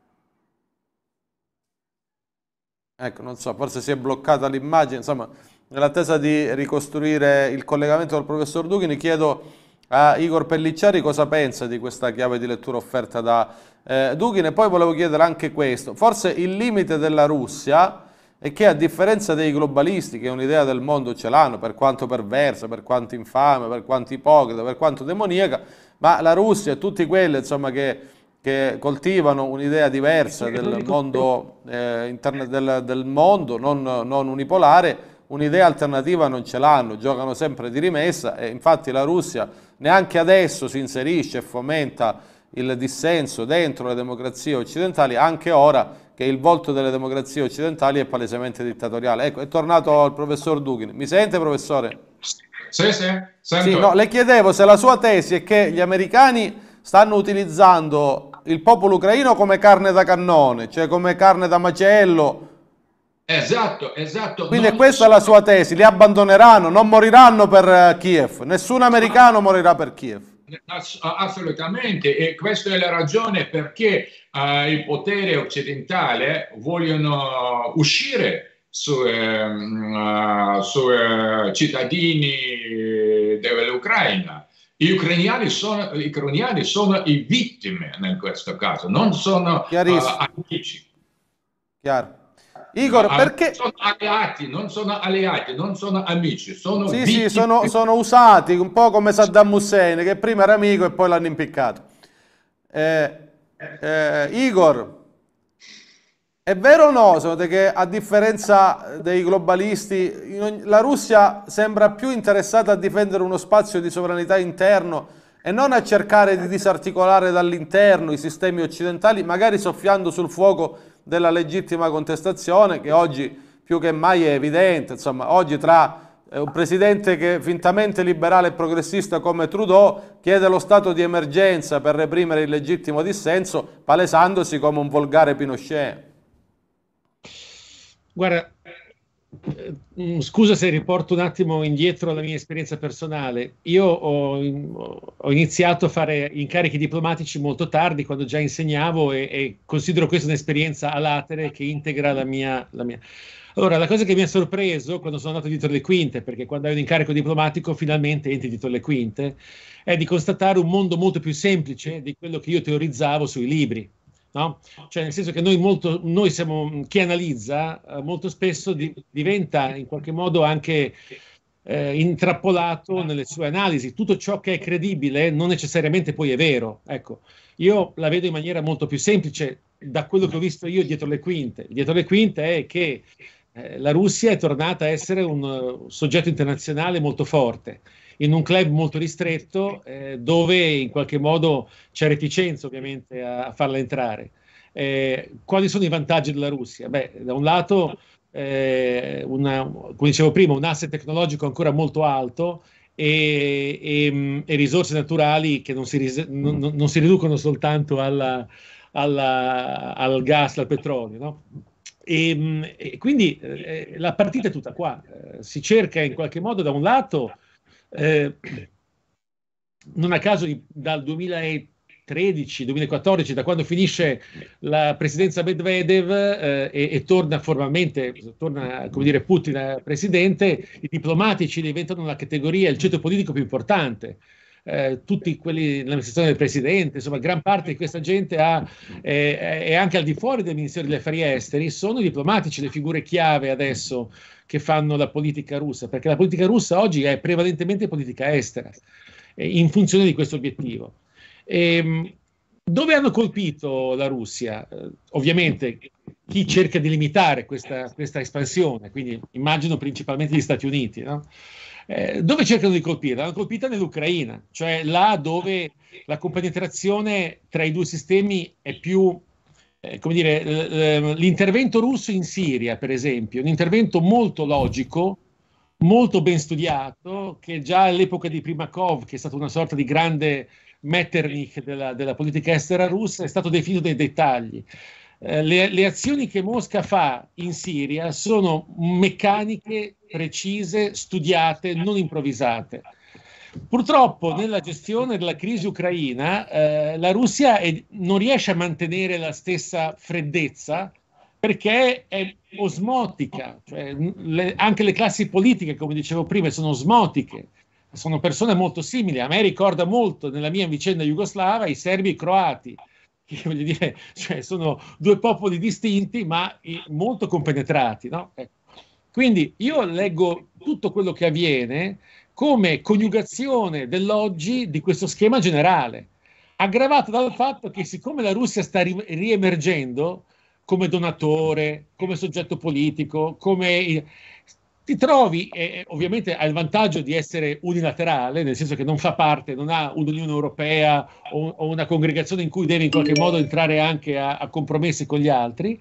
Ecco, non so, forse si è bloccata l'immagine, insomma, nell'attesa di ricostruire il collegamento col professor Dughin, chiedo a Igor Pellicciari cosa pensa di questa chiave di lettura offerta da eh, Dughin, e poi volevo chiedere anche questo. Forse il limite della Russia è che, a differenza dei globalisti, che un'idea del mondo ce l'hanno, per quanto perversa, per quanto infame, per quanto ipocrita, per quanto demoniaca, ma la Russia e tutti quelli, insomma, che, che coltivano un'idea diversa del mondo, eh, interna, del, del mondo non, non unipolare, un'idea alternativa non ce l'hanno, giocano sempre di rimessa, e infatti la Russia neanche adesso si inserisce e fomenta il dissenso dentro le democrazie occidentali, anche ora che il volto delle democrazie occidentali è palesemente dittatoriale. Ecco, è tornato il professor Dughin. Mi sente, professore? Sì, sì, sento. Sì, no, le chiedevo se la sua tesi è che gli americani stanno utilizzando il popolo ucraino come carne da cannone, cioè come carne da macello. Esatto, esatto. Quindi non questa è la sua tesi, li abbandoneranno, non moriranno per Kiev, nessun americano morirà per Kiev. Assolutamente, e questa è la ragione perché uh, il potere occidentale vogliono uscire su, eh, uh, su uh, cittadini dell'Ucraina. Gli ucrainiani sono, gli ucrainiani sono i vittime in questo caso, non sono uh, amici. Chiaro. Igor, no, perché... Sono alleati, non sono alleati, non sono amici, sono Sì, vittime. sì, sono, sono usati, un po' come Saddam Hussein, che prima era amico e poi l'hanno impiccato. Eh, eh, Igor, è vero o no, secondo te, che a differenza dei globalisti, la Russia sembra più interessata a difendere uno spazio di sovranità interno e non a cercare di disarticolare dall'interno i sistemi occidentali, magari soffiando sul fuoco della legittima contestazione, che oggi più che mai è evidente? Insomma, oggi tra un presidente che è fintamente liberale e progressista come Trudeau chiede lo stato di emergenza per reprimere il legittimo dissenso, palesandosi come un volgare Pinochet. Guarda, eh, scusa se riporto un attimo indietro la mia esperienza personale. Io ho, ho iniziato a fare incarichi diplomatici molto tardi, quando già insegnavo, e, e considero questa un'esperienza a latere che integra la mia, la mia. Allora, la cosa che mi ha sorpreso quando sono andato dietro le quinte, perché quando hai un incarico diplomatico finalmente entri dietro le quinte, è di constatare un mondo molto più semplice di quello che io teorizzavo sui libri. No? Cioè, nel senso che noi, molto, noi siamo, chi analizza eh, molto spesso di, diventa in qualche modo anche eh, intrappolato nelle sue analisi. Tutto ciò che è credibile non necessariamente poi è vero. Ecco, io la vedo in maniera molto più semplice da quello che ho visto io dietro le quinte. Dietro le quinte è che eh, la Russia è tornata a essere un uh, soggetto internazionale molto forte, in un club molto ristretto, eh, dove in qualche modo c'è reticenza ovviamente a, a farla entrare. Eh, quali sono i vantaggi della Russia? Beh, da un lato, eh, una, come dicevo prima, un asset tecnologico ancora molto alto e, e, e risorse naturali che non si, non, non si riducono soltanto alla, alla, al gas, al petrolio, no? E, e quindi eh, la partita è tutta qua. Eh, si cerca in qualche modo, da un lato, Eh, non a caso dal duemilatredici duemilaquattordici, da quando finisce la presidenza Medvedev eh, e, e torna formalmente, torna, come dire, Putin presidente, i diplomatici diventano la categoria, il ceto politico più importante. Eh, tutti quelli nell'amministrazione del presidente, insomma, gran parte di questa gente ha, eh, è anche al di fuori del Ministero degli Affari Esteri, sono i diplomatici le figure chiave adesso che fanno la politica russa, perché la politica russa oggi è prevalentemente politica estera, eh, in funzione di questo obiettivo. E, dove hanno colpito la Russia? Eh, ovviamente chi cerca di limitare questa, questa espansione, quindi immagino principalmente gli Stati Uniti, no? Eh, dove cercano di colpire? L'hanno colpita nell'Ucraina, cioè là dove la compenetrazione tra i due sistemi è più, eh, come dire, l'intervento russo in Siria, per esempio, un intervento molto logico, molto ben studiato, che già all'epoca di Primakov, che è stato una sorta di grande Metternich della, della politica estera russa, è stato definito nei dettagli. Eh, le, le azioni che Mosca fa in Siria sono meccaniche, precise, studiate, non improvvisate. Purtroppo nella gestione della crisi ucraina eh, la Russia è, non riesce a mantenere la stessa freddezza perché è osmotica, cioè le, anche le classi politiche, come dicevo prima, sono osmotiche, sono persone molto simili. A me ricorda molto nella mia vicenda jugoslava i serbi e i croati, che voglio dire, cioè sono due popoli distinti ma molto compenetrati, no? Ecco. Quindi io leggo tutto quello che avviene come coniugazione dell'oggi di questo schema generale, aggravato dal fatto che siccome la Russia sta ri- riemergendo come donatore, come soggetto politico, come ti trovi, eh, ovviamente ha il vantaggio di essere unilaterale, nel senso che non fa parte, non ha un'Unione Europea o, o una congregazione in cui deve in qualche modo entrare anche a, a compromessi con gli altri,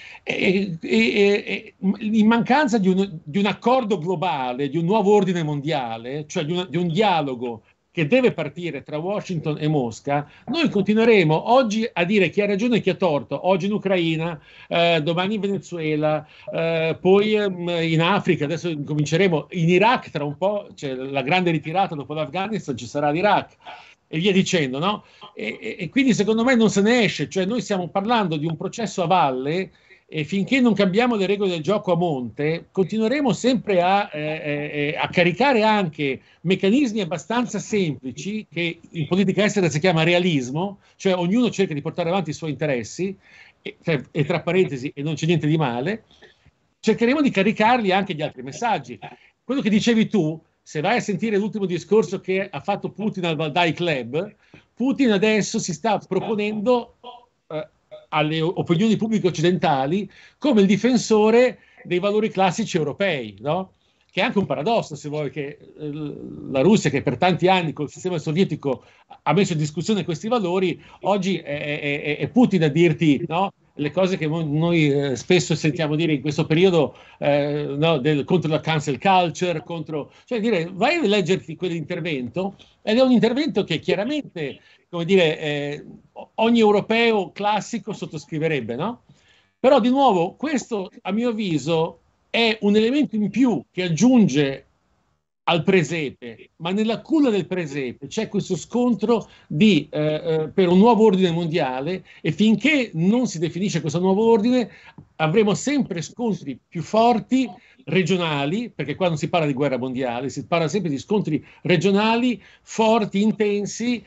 e, e, e, in mancanza di un, di un accordo globale, di un nuovo ordine mondiale, cioè di, una, di un dialogo che deve partire tra Washington e Mosca, noi continueremo oggi a dire chi ha ragione e chi ha torto, oggi in Ucraina, eh, domani in Venezuela, eh, poi eh, in Africa, adesso cominceremo in Iraq tra un po', c'è la grande ritirata dopo l'Afghanistan, ci sarà l'Iraq e via dicendo, no? E, e, e quindi secondo me non se ne esce, cioè noi stiamo parlando di un processo a valle e finché non cambiamo le regole del gioco a monte, continueremo sempre a, eh, a caricare anche meccanismi abbastanza semplici, che in politica estera si chiama realismo, cioè ognuno cerca di portare avanti i suoi interessi, e, e tra parentesi, e non c'è niente di male, cercheremo di caricarli anche di altri messaggi. Quello che dicevi tu, se vai a sentire l'ultimo discorso che ha fatto Putin al Valdai Club, Putin adesso si sta proponendo eh, alle opinioni pubbliche occidentali come il difensore dei valori classici europei, no? Che è anche un paradosso, se vuoi, che eh, la Russia, che per tanti anni col sistema sovietico ha messo in discussione questi valori, oggi è, è, è Putin a dirti, no? Le cose che noi eh, spesso sentiamo dire in questo periodo, eh, no, del, contro la cancel culture, contro, cioè dire, vai a leggerti quell'intervento, ed è un intervento che chiaramente, come dire, eh, ogni europeo classico sottoscriverebbe, no? Però di nuovo questo, a mio avviso, è un elemento in più che aggiunge al presepe, ma nella culla del presepe c'è questo scontro di, eh, eh, per un nuovo ordine mondiale, e finché non si definisce questo nuovo ordine avremo sempre scontri più forti regionali, perché qua non si parla di guerra mondiale, si parla sempre di scontri regionali forti, intensi,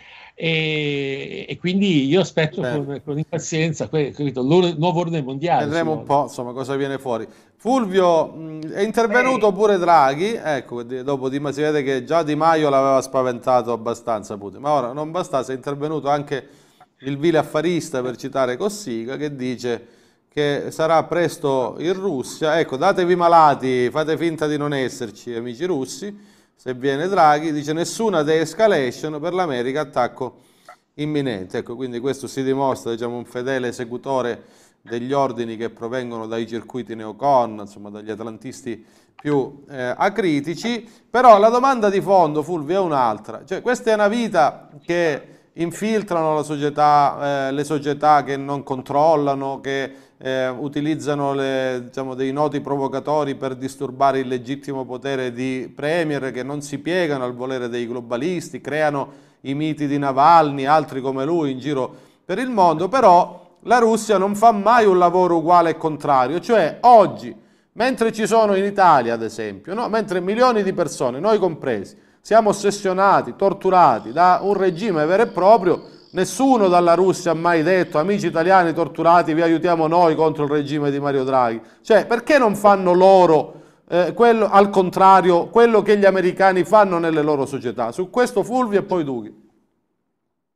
e, e quindi io aspetto con, con impazienza il nuovo ordine mondiale. Vedremo un po' insomma cosa viene fuori. Fulvio, mh, è intervenuto pure Draghi, ecco, dopo di, si vede che già Di Maio l'aveva spaventato abbastanza Putin, ma ora non bastasse, è intervenuto anche il vile affarista, per citare Cossiga, che dice che sarà presto in Russia. Ecco, datevi malati, fate finta di non esserci, amici russi. Se viene Draghi, dice nessuna de-escalation per l'America, attacco imminente. Ecco, quindi questo si dimostra, diciamo, un fedele esecutore degli ordini che provengono dai circuiti neocon, insomma dagli atlantisti più eh, acritici. Però la domanda di fondo, Fulvio, è un'altra. Cioè, questa è una vita che infiltrano la società, eh, le società che non controllano, che eh, utilizzano le, diciamo, dei noti provocatori per disturbare il legittimo potere di premier, che non si piegano al volere dei globalisti, creano i miti di Navalny, altri come lui in giro per il mondo. Però la Russia non fa mai un lavoro uguale e contrario, cioè oggi, mentre ci sono in Italia ad esempio, no? Mentre milioni di persone, noi compresi, siamo ossessionati, torturati da un regime vero e proprio, nessuno dalla Russia ha mai detto amici italiani torturati vi aiutiamo noi contro il regime di Mario Draghi. Cioè, perché non fanno loro, eh, quello, al contrario, quello che gli americani fanno nelle loro società? Su questo Fulvio e poi Dughi.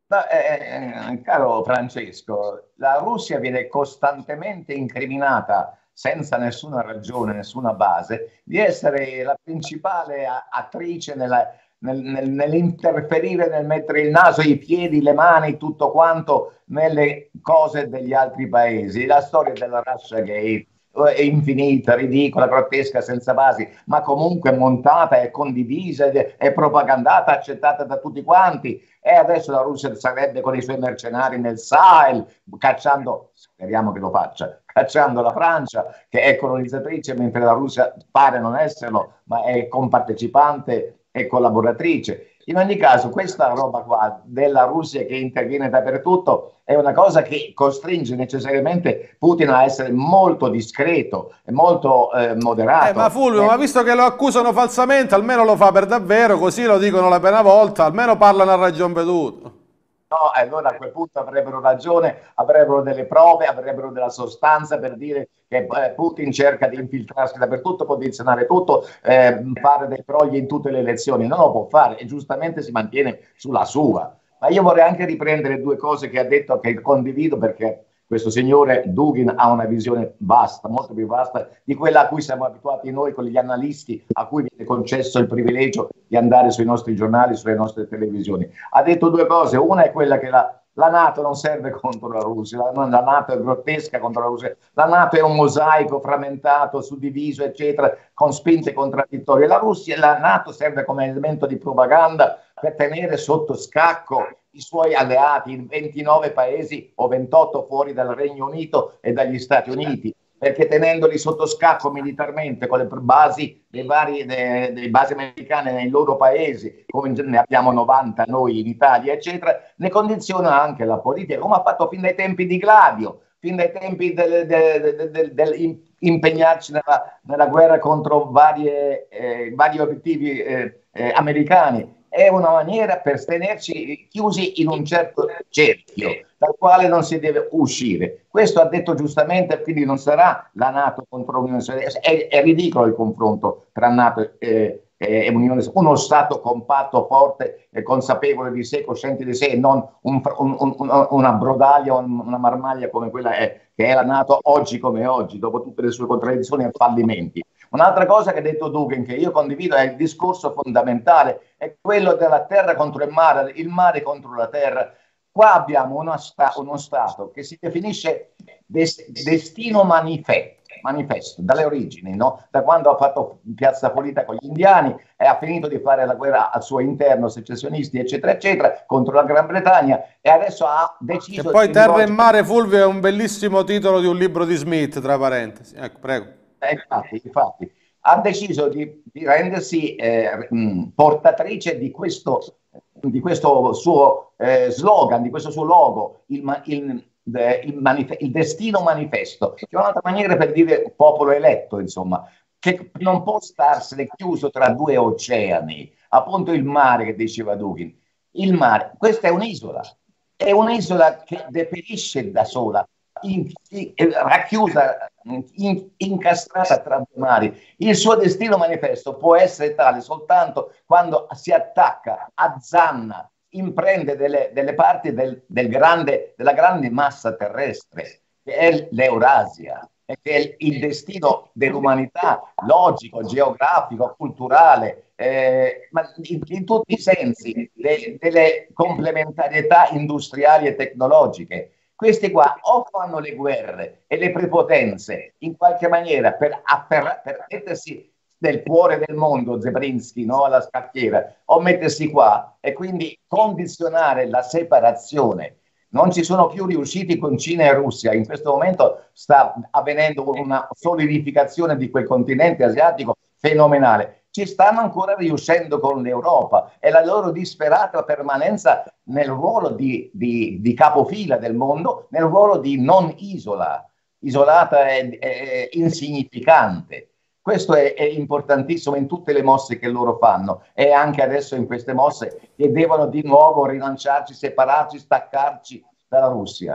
Ma, eh, eh, caro Francesco, la Russia viene costantemente incriminata senza nessuna ragione, nessuna base, di essere la principale a- attrice nella- nel- nel- nell'interferire, nel mettere il naso, i piedi, le mani, tutto quanto nelle cose degli altri paesi. La storia della Russia Gate eh, è infinita, ridicola, grottesca, senza basi, ma comunque montata e condivisa ed è, è propagandata, accettata da tutti quanti. E adesso la Russia sarebbe con i suoi mercenari nel Sahel, cacciando, speriamo che lo faccia, cacciando la Francia, che è colonizzatrice, mentre la Russia pare non esserlo, ma è compartecipante e collaboratrice. In ogni caso, questa roba qua della Russia che interviene dappertutto è una cosa che costringe necessariamente Putin a essere molto discreto e molto eh, Eh, ma moderato. Fulvio, ma visto che lo accusano falsamente, almeno lo fa per davvero, così lo dicono la prima volta, almeno parlano a ragion veduta. No, e allora a quel punto avrebbero ragione, avrebbero delle prove, avrebbero della sostanza per dire che eh, Putin cerca di infiltrarsi dappertutto, condizionare tutto, eh, fare dei brogli in tutte le elezioni. Non lo può fare e giustamente si mantiene sulla sua. Ma io vorrei anche riprendere due cose che ha detto, che condivido, perché questo signore Dugin ha una visione vasta, molto più vasta di quella a cui siamo abituati noi con gli analisti, a cui viene concesso il privilegio di andare sui nostri giornali, sulle nostre televisioni. Ha detto due cose: una è quella che la, la NATO non serve contro la Russia, la, la NATO è grottesca contro la Russia, la NATO è un mosaico frammentato, suddiviso, eccetera, con spinte contraddittorie. La Russia, la NATO serve come elemento di propaganda per tenere sotto scacco i suoi alleati in ventinove paesi o ventotto fuori dal Regno Unito e dagli Stati Uniti, perché tenendoli sotto scacco militarmente con le basi, le varie le, le basi americane nei loro paesi, come ne abbiamo novanta noi in Italia, eccetera, ne condiziona anche la politica, come ha fatto fin dai tempi di Gladio, fin dai tempi del, del, del, del, del impegnarci nella, nella guerra contro varie, eh, vari obiettivi eh, eh, americani. È una maniera per tenerci chiusi in un certo cerchio dal quale non si deve uscire. Questo ha detto giustamente, quindi non sarà la NATO contro l'Unione Sovietica. È, è ridicolo il confronto tra NATO e, e Unione Sovietica. Uno Stato compatto, forte e consapevole di sé, cosciente di sé, e non un, un, un, una brodaglia, una marmaglia come quella è, che è la NATO oggi come oggi, dopo tutte le sue contraddizioni e fallimenti. Un'altra cosa che ha detto Dugin, che io condivido, è il discorso fondamentale, è quello della terra contro il mare, il mare contro la terra. Qua abbiamo uno, sta, uno Stato che si definisce des, destino manifesto, manifesto, dalle origini, no? Da quando ha fatto piazza pulita con gli indiani e ha finito di fare la guerra al suo interno, secessionisti, eccetera, eccetera, contro la Gran Bretagna, e adesso ha deciso... E poi di Terra rivolgere... e Mare, Fulvio, è un bellissimo titolo di un libro di Smith, tra parentesi. Ecco, prego. Eh, infatti, infatti, ha deciso di, di rendersi eh, mh, portatrice di questo, di questo suo eh, slogan, di questo suo logo, il, il, il, manif- il destino manifesto, che è un'altra maniera per dire popolo eletto, insomma, che non può starsene chiuso tra due oceani, appunto il mare che diceva Dugin. Il mare, questa è un'isola, è un'isola che deperisce da sola, in, in, racchiusa, in, incastrata tra due mari. Il suo destino manifesto può essere tale soltanto quando si attacca, azzanna, imprende delle, delle parti del, del grande, della grande massa terrestre, che è l'Eurasia, e che è il destino dell'umanità, logico, geografico, culturale, eh, ma in, in tutti i sensi, de, delle complementarietà industriali e tecnologiche. Questi qua o fanno le guerre e le prepotenze in qualche maniera per, per, per mettersi nel cuore del mondo, Zebrinsky, no? Alla scacchiera, o mettersi qua e quindi condizionare la separazione. Non ci sono più riusciti con Cina e Russia. In questo momento sta avvenendo una solidificazione di quel continente asiatico fenomenale. Ci stanno ancora riuscendo con l'Europa e la loro disperata permanenza nel ruolo di, di, di capofila del mondo, nel ruolo di non isola, isolata e, e insignificante. Questo è, è importantissimo in tutte le mosse che loro fanno e anche adesso in queste mosse che devono di nuovo rilanciarci, separarci, staccarci dalla Russia.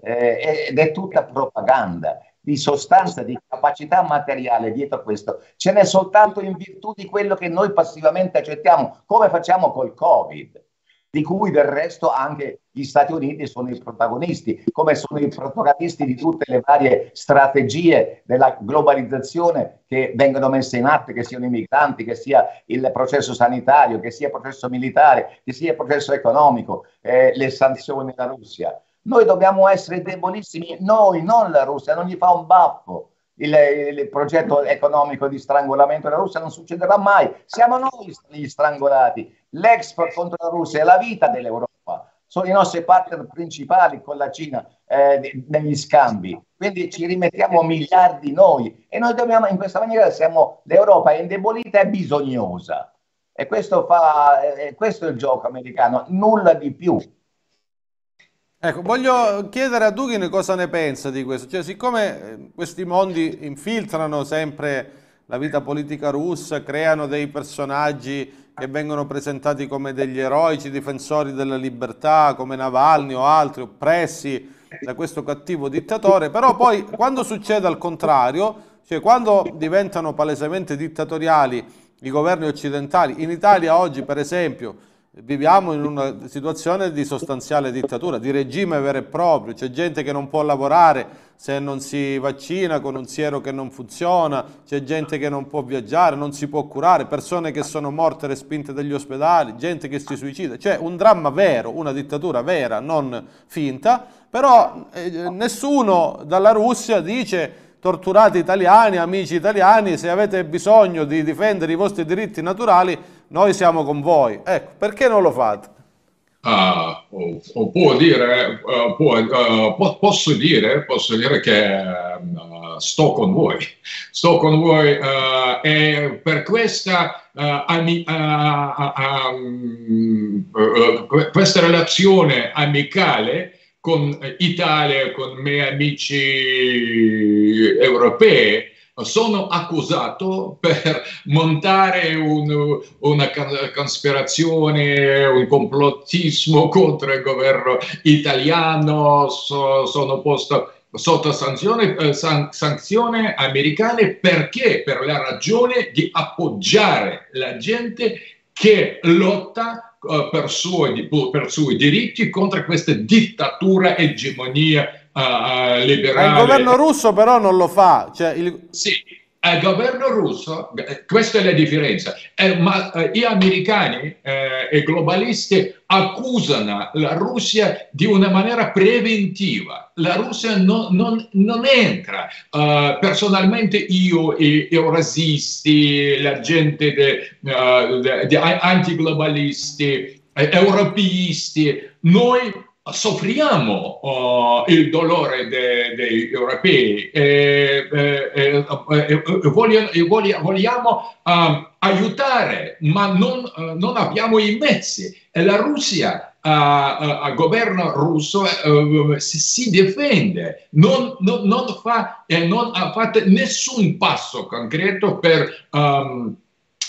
Eh, ed è tutta propaganda. Di sostanza, di capacità materiale dietro a questo ce n'è soltanto in virtù di quello che noi passivamente accettiamo, come facciamo col Covid. di cui del resto anche gli Stati Uniti sono i protagonisti, come sono i protagonisti di tutte le varie strategie della globalizzazione che vengono messe in atto, che siano i migranti, che sia il processo sanitario, che sia il processo militare, che sia il processo economico, eh, le sanzioni alla Russia. Noi dobbiamo essere debolissimi, noi, non la Russia, non gli fa un baffo. Il, il progetto economico di strangolamento della Russia non succederà mai, siamo noi gli strangolati. L'export contro la Russia è la vita dell'Europa, sono i nostri partner principali con la Cina eh, negli scambi, quindi ci rimettiamo miliardi noi e noi dobbiamo, in questa maniera siamo, l'Europa è indebolita e bisognosa e questo, fa, eh, questo è il gioco americano, nulla di più. Ecco, voglio chiedere a Dugin cosa ne pensa di questo, cioè siccome questi mondi infiltrano sempre la vita politica russa, creano dei personaggi che vengono presentati come degli eroici difensori della libertà, come Navalny o altri, oppressi da questo cattivo dittatore, però poi quando succede al contrario, cioè quando diventano palesemente dittatoriali i governi occidentali, in Italia oggi per esempio viviamo in una situazione di sostanziale dittatura, di regime vero e proprio, c'è gente che non può lavorare se non si vaccina con un siero che non funziona, c'è gente che non può viaggiare, non si può curare, persone che sono morte respinte dagli ospedali, gente che si suicida, c'è un dramma vero, una dittatura vera, non finta, però eh, nessuno dalla Russia dice torturati italiani, amici italiani, se avete bisogno di difendere i vostri diritti naturali, noi siamo con voi. Ecco, perché non lo fate? Uh, o, o può dire, uh, può, uh, posso dire, posso dire che uh, sto con voi, sto con voi uh, e per questa, uh, ami, uh, um, uh, questa relazione amicale con Italia, con i miei amici europei, sono accusato per montare un, una conspirazione, un complottismo contro il governo italiano, so, sono posto sotto sanzione, eh, san, sanzioni americane perché? Per la ragione di appoggiare la gente che lotta uh, per, suoi, per suoi diritti contro questa dittatura, egemonia Uh, liberale. Il governo russo però non lo fa. Cioè il... Sì, il governo russo, questa è la differenza, eh, ma eh, gli americani eh, e globalisti accusano la Russia di una maniera preventiva. La Russia non, non, non entra. Uh, personalmente io, i eurasisti, la gente de, uh, de, de antiglobalisti, eh, europeisti, noi soffriamo uh, il dolore degli europei e, e, e, e, e vogliamo, vogliamo uh, aiutare, ma non, uh, non abbiamo i mezzi. E la Russia, uh, uh, il governo russo uh, si, si difende, non, non, non, fa, eh, non ha fatto nessun passo concreto per um,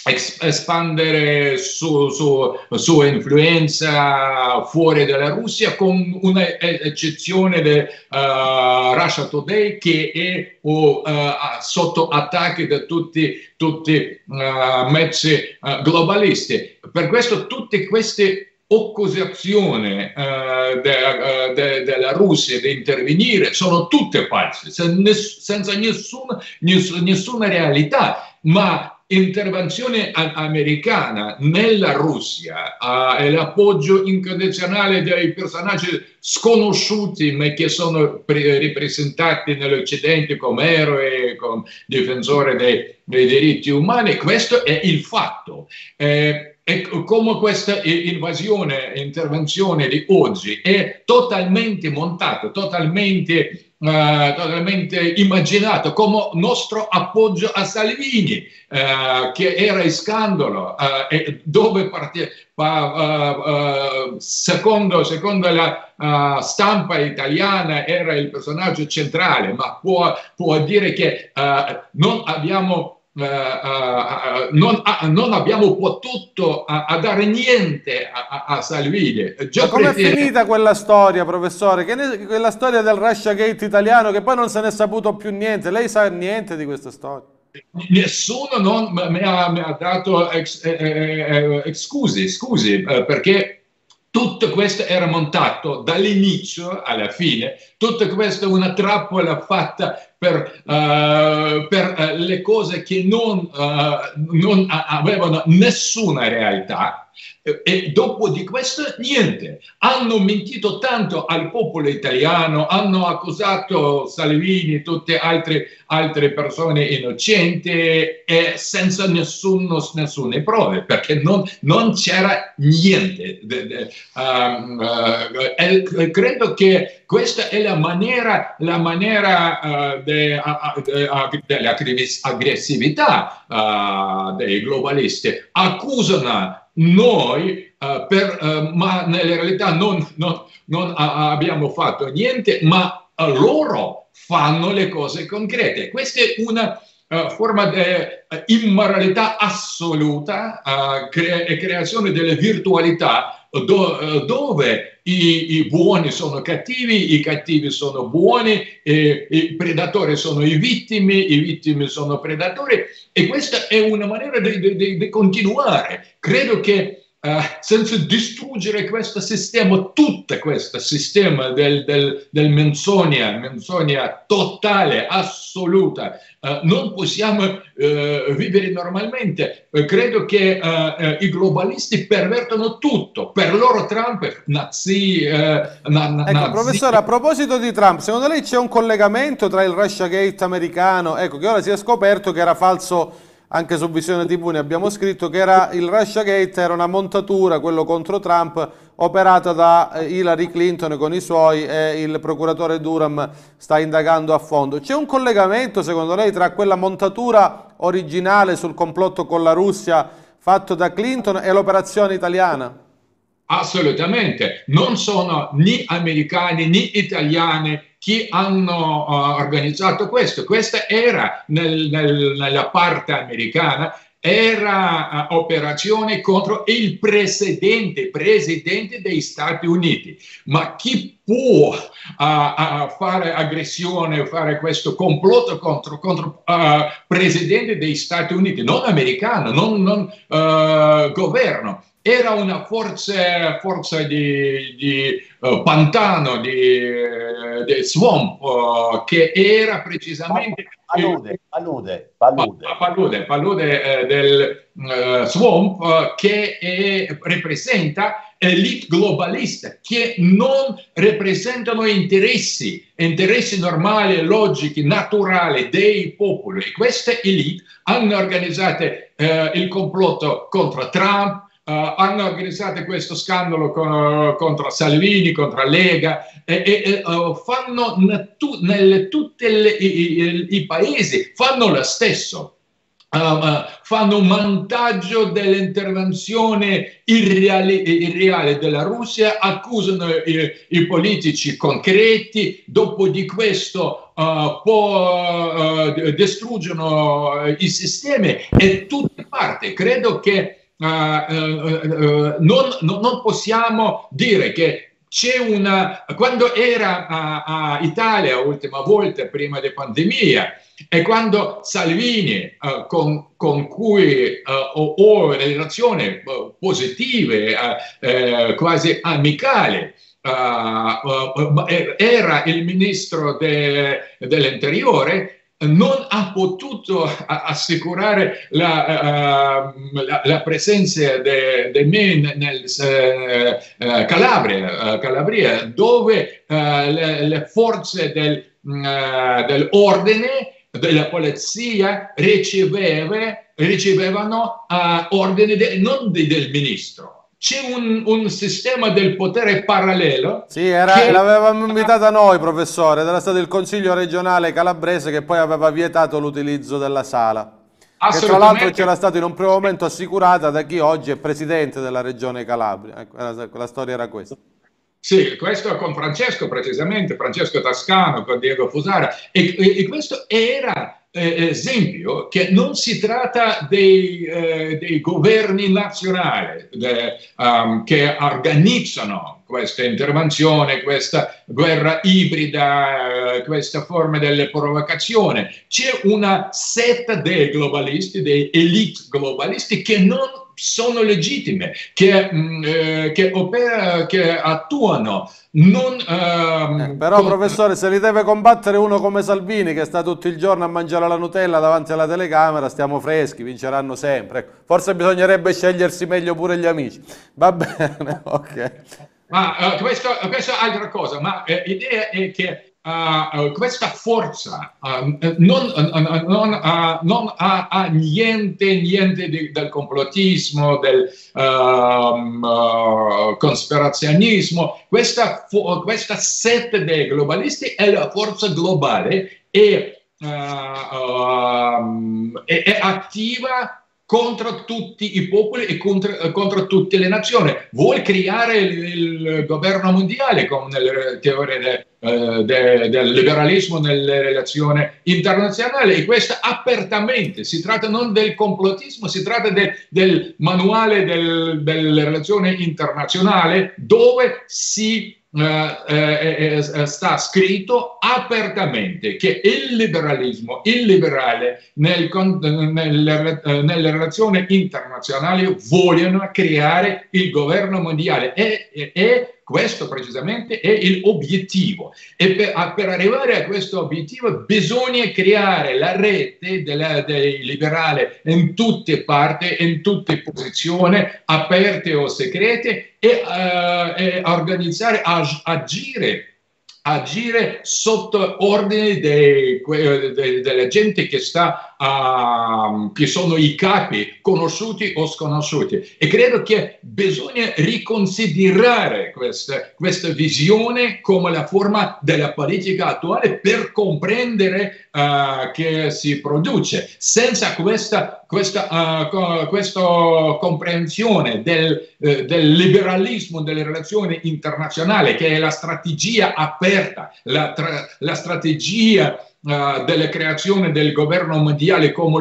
espandere su, su, sua influenza fuori dalla Russia, con un'eccezione di uh, Russia Today che è uh, sotto attacco da tutti i uh, mezzi uh, globalisti. Per questo tutte queste accusazioni uh, de, uh, de, della Russia di intervenire sono tutte false, senza nessuna, nessuna realtà, ma intervenzione americana nella Russia uh, e l'appoggio incondizionale dei personaggi sconosciuti ma che sono rappresentati nell'Occidente come eroi, come difensori dei, dei diritti umani, questo è il fatto. Eh, E come questa invasione e intervenzione di oggi è totalmente montata, totalmente, uh, totalmente immaginata come nostro appoggio a Salvini, uh, che era in scandalo, uh, e dove parte, uh, uh, secondo, secondo la uh, stampa italiana era il personaggio centrale, ma può, può dire che uh, non abbiamo Uh, uh, uh, non, uh, non abbiamo potuto uh, a dare niente a, a, a Salvini. Ma com'è finita quella storia, professore? Che ne, quella storia del Russiagate italiano che poi non se ne è saputo più niente. Lei sa niente di questa storia? Nessuno non mi ha, mi ha dato ex, eh, eh, scusi, scusi, eh, perché tutto questo era montato dall'inizio alla fine, tutto questo è una trappola fatta per, uh, per uh, le cose che non, uh, non avevano nessuna realtà. E dopo di questo niente, hanno mentito tanto al popolo italiano, hanno accusato Salvini e tutte altre, altre persone innocenti e senza nessuno, nessune prove, perché non, non c'era niente. Um, uh, e credo che questa è la maniera, la maniera uh, de, uh, de, uh, dell'aggressività uh, dei globalisti. Accusano noi, uh, per, uh, ma nella realtà non, non, non uh, abbiamo fatto niente, ma uh, loro fanno le cose concrete. Questa è una uh, forma di uh, immoralità assoluta uh, e creazione delle virtualità do, uh, dove i, i buoni sono cattivi, i cattivi sono buoni, eh, i predatori sono i vittimi, i vittimi sono predatori, e questa è una maniera di, di, di continuare. Credo che uh, senza distruggere questo sistema, tutto questo sistema del, del, del menzogna, menzogna totale, assoluta, uh, non possiamo uh, vivere normalmente. Uh, credo che uh, uh, i globalisti pervertono tutto. Per loro Trump è nazi. Uh, na, na, ecco, nazi. professore, a proposito di Trump, secondo lei c'è un collegamento tra il Russiagate americano, ecco, che ora si è scoperto che era falso? Anche su Visione tivù ne abbiamo scritto che era il Russiagate, era una montatura, quello contro Trump, operata da Hillary Clinton con i suoi, e il procuratore Durham sta indagando a fondo. C'è un collegamento, secondo lei, tra quella montatura originale sul complotto con la Russia fatto da Clinton e l'operazione italiana? Assolutamente, non sono né americani né italiani che hanno uh, organizzato questo. Questa era nel, nel, nella parte americana, era uh, operazione contro il presidente, presidente degli Stati Uniti. Ma chi può uh, uh, fare aggressione, fare questo complotto contro, contro uh, presidente degli Stati Uniti, non americano, non, non uh, governo? Era una forza, forza di, di uh, pantano, di, di swamp, uh, che era precisamente... Palude, palude, palude. Palude, palude eh, del uh, swamp, uh, che è, rappresenta elite globalista, che non rappresentano interessi, interessi normali, logici, naturali dei popoli. E queste elite hanno organizzato eh, il complotto contro Trump, Uh, hanno organizzato questo scandalo con, uh, contro Salvini, contro Lega, e, e uh, fanno tu, nelle tutti i, i, i paesi, fanno lo stesso. Uh, uh, fanno un montaggio dell'intervenzione irreale, irreale della Russia, accusano i, i politici concreti, dopo di questo uh, poi uh, distruggono i sistemi e tutte parti. Credo che Uh, uh, uh, non, non, non possiamo dire che c'è una... Quando era a, a Italia, l'ultima volta prima della pandemia, e quando Salvini, uh, con, con cui uh, ho, ho relazioni uh, positive, uh, uh, quasi amicali, uh, uh, era il ministro de, dell'Interiore, non ha potuto assicurare la, uh, la, la presenza di me nel uh, Calabria, uh, Calabria, dove uh, le, le forze del, uh, dell'ordine, della polizia riceveve, ricevevano uh, ordini de, non de, del ministro. C'è un, un sistema del potere parallelo. Sì, che... l'avevamo invitata noi, professore, ed era stato il Consiglio regionale calabrese che poi aveva vietato l'utilizzo della sala. Che tra l'altro c'era stato in un primo momento assicurata da chi oggi è presidente della regione Calabria. Ecco, era, la storia era questa. Sì, questo con Francesco precisamente, Francesco Tascano, con Diego Fusara, e, e, e questo era eh, esempio che non si tratta dei, eh, dei governi nazionali de, um, che organizzano questa intervenzione, questa guerra ibrida, eh, questa forma delle provocazioni. C'è una setta dei globalisti, dei elite globalisti che non sono legittime, che, mh, eh, che, opera, che attuano. Non, ehm, eh, però, con... professore, se li deve combattere uno come Salvini, che sta tutto il giorno a mangiare la Nutella davanti alla telecamera, stiamo freschi, vinceranno sempre. Ecco, forse bisognerebbe scegliersi meglio pure gli amici. Va bene, ok. Ma uh, questo, questa è altra cosa, ma uh, l'idea è che Uh, questa forza uh, non, uh, non, uh, non ha, ha niente, niente di, del complottismo, del uh, uh, cospirazionismo. Questa, questa sette dei globalisti è la forza globale e uh, uh, è, è attiva contro tutti i popoli e contro, contro tutte le nazioni. Vuole creare il, il governo mondiale con le teorie de, uh, de, del liberalismo nelle relazioni internazionali, e questo apertamente. Si tratta non del complottismo, si tratta de, del manuale del, delle relazioni internazionali, dove si Uh, eh, eh, sta scritto apertamente che il liberalismo, il liberale nel, nelle, nelle relazioni internazionali vogliono creare il governo mondiale e, e, e questo precisamente è l'obiettivo. E per, per arrivare a questo obiettivo bisogna creare la rete della, dei liberali in tutte parti, in tutte posizioni, aperte o segrete, e, uh, e organizzare, ag- agire agire sotto ordine de, de, de, della gente che sta uh, che sono i capi, conosciuti o sconosciuti, e credo che bisogna riconsiderare questa, questa visione come la forma della politica attuale per comprendere uh, che si produce. Senza questa, questa, uh, questa comprensione del, uh, del liberalismo delle relazioni internazionali, che è la strategia aperta, La, tra, la strategia uh, della creazione del governo mondiale come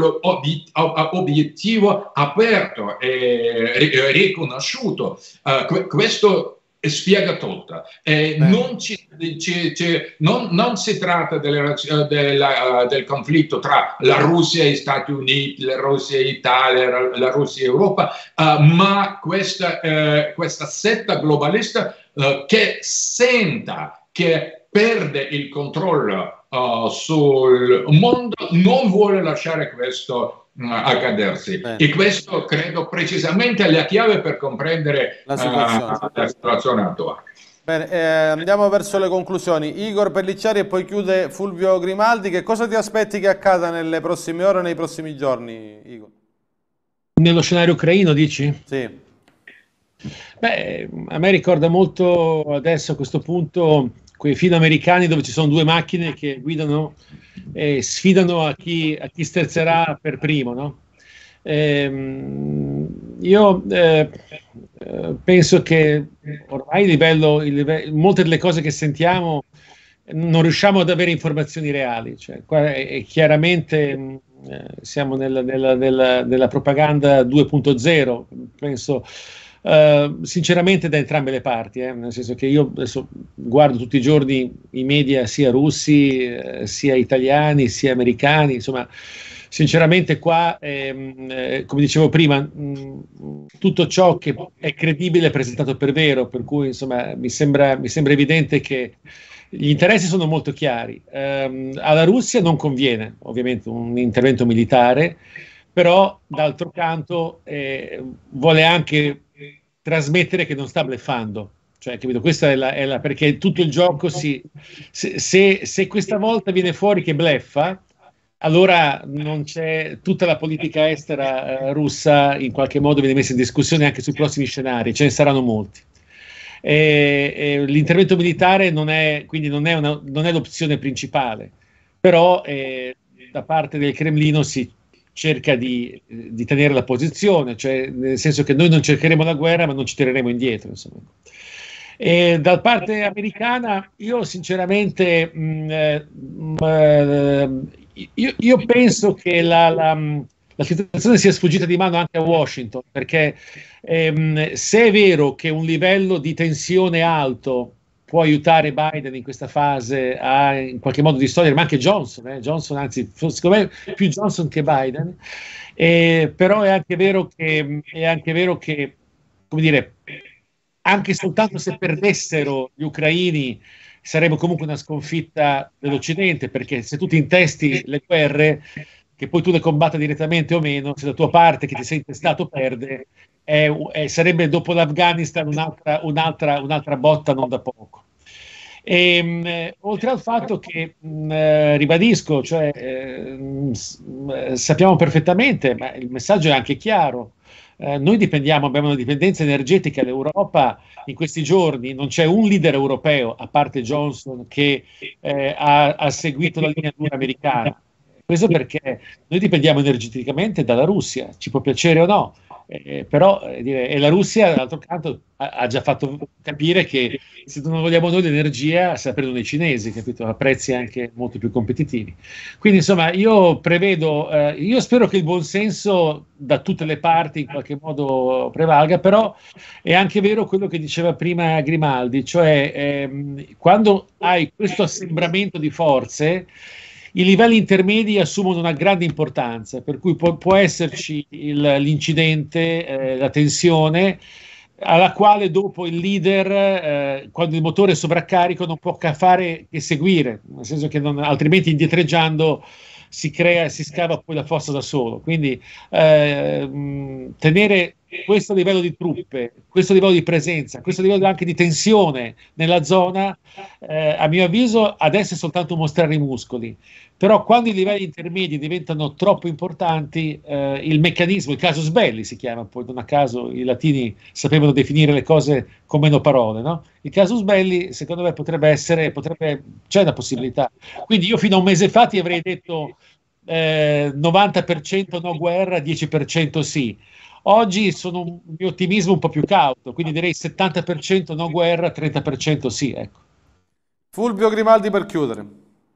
obiettivo aperto e riconosciuto, uh, questo spiega tutto. Eh, non, ci, ci, ci, non, non si tratta delle, della, uh, del conflitto tra la Russia e gli Stati Uniti, la Russia e Italia, la Russia e Europa, uh, ma questa, uh, questa setta globalista uh, che senta che perde il controllo uh, sul mondo, non vuole lasciare questo uh, accadersi. Bene. E questo credo precisamente è la chiave per comprendere la situazione, uh, la situazione attuale. Bene, eh, andiamo verso le conclusioni. Igor Pellicciari e poi chiude Fulvio Grimaldi. Che cosa ti aspetti che accada nelle prossime ore o nei prossimi giorni, Igor? Nello scenario ucraino, dici? Sì. Beh, a me ricorda molto adesso a questo punto quei film americani dove ci sono due macchine che guidano e sfidano a chi, a chi sterzerà per primo, no? Ehm, io eh, penso che ormai il livello, il livello, molte delle cose che sentiamo non riusciamo ad avere informazioni reali, cioè, qua è, è chiaramente eh, siamo nella, nella, nella, nella propaganda due punto zero, penso. Uh, sinceramente da entrambe le parti, eh? Nel senso che io adesso guardo tutti i giorni i media sia russi, eh, sia italiani, sia americani, insomma, sinceramente qua, ehm, eh, come dicevo prima, mh, tutto ciò che è credibile è presentato per vero, per cui insomma mi sembra, mi sembra evidente che gli interessi sono molto chiari. Um, alla Russia non conviene ovviamente un intervento militare, però d'altro canto eh, vuole anche trasmettere che non sta bluffando, cioè, capito? Questa è la, è la perché tutto il gioco si se, se, se questa volta viene fuori che bleffa, allora non c'è tutta la politica estera eh, russa in qualche modo viene messa in discussione anche sui prossimi scenari, ce ne saranno molti. E, e l'intervento militare non è quindi non è, una, non è l'opzione principale, però eh, da parte del Cremlino si cerca di, di tenere la posizione, cioè nel senso che noi non cercheremo la guerra ma non ci tireremo indietro, insomma. E dal parte americana io sinceramente mh, mh, io, io penso che la, la, la situazione sia sfuggita di mano anche a Washington, perché ehm, se è vero che un livello di tensione alto può aiutare Biden in questa fase a in qualche modo distogliere, ma anche Johnson, eh? Johnson anzi, secondo me più Johnson che Biden, eh, però è anche vero che, è anche vero che, come dire, anche soltanto se perdessero gli ucraini sarebbe comunque una sconfitta dell'Occidente, perché se tu ti intesti le guerre, che poi tu le combatta direttamente o meno, se la tua parte che ti sei intestato perde, è, è, sarebbe dopo l'Afghanistan un'altra, un'altra, un'altra botta non da poco. E, mh, oltre al fatto che, mh, ribadisco, cioè, eh, mh, sappiamo perfettamente, ma il messaggio è anche chiaro, eh, noi dipendiamo, abbiamo una dipendenza energetica, l'Europa in questi giorni non c'è un leader europeo, a parte Johnson, che eh, ha, ha seguito la linea dura americana. Questo perché noi dipendiamo energeticamente dalla Russia, ci può piacere o no, eh, però eh, dire, e la Russia d'altro canto ha, ha già fatto capire che se non vogliamo noi l'energia se la prendono i cinesi, capito? A prezzi anche molto più competitivi. Quindi insomma io prevedo, eh, io spero che il buonsenso da tutte le parti in qualche modo prevalga, però è anche vero quello che diceva prima Grimaldi, cioè ehm, quando hai questo assembramento di forze i livelli intermedi assumono una grande importanza, per cui può, può esserci il, l'incidente, eh, la tensione, alla quale dopo il leader, eh, quando il motore è sovraccarico, non può fare che seguire, nel senso che non, altrimenti indietreggiando si crea, si scava poi la fossa da solo. Quindi eh, tenere questo livello di truppe, questo livello di presenza, questo livello anche di tensione nella zona, eh, a mio avviso adesso è soltanto mostrare i muscoli, però quando i livelli intermedi diventano troppo importanti, eh, il meccanismo, il casus belli si chiama, poi non a caso i latini sapevano definire le cose con meno parole, no? Il casus belli secondo me potrebbe essere, potrebbe, c'è una possibilità. Quindi io fino a un mese fa ti avrei detto eh, novanta per cento no guerra, dieci per cento sì. Oggi sono un mio ottimismo un po' più cauto, quindi direi settanta per cento no guerra, trenta per cento sì, ecco. Fulvio Grimaldi per chiudere.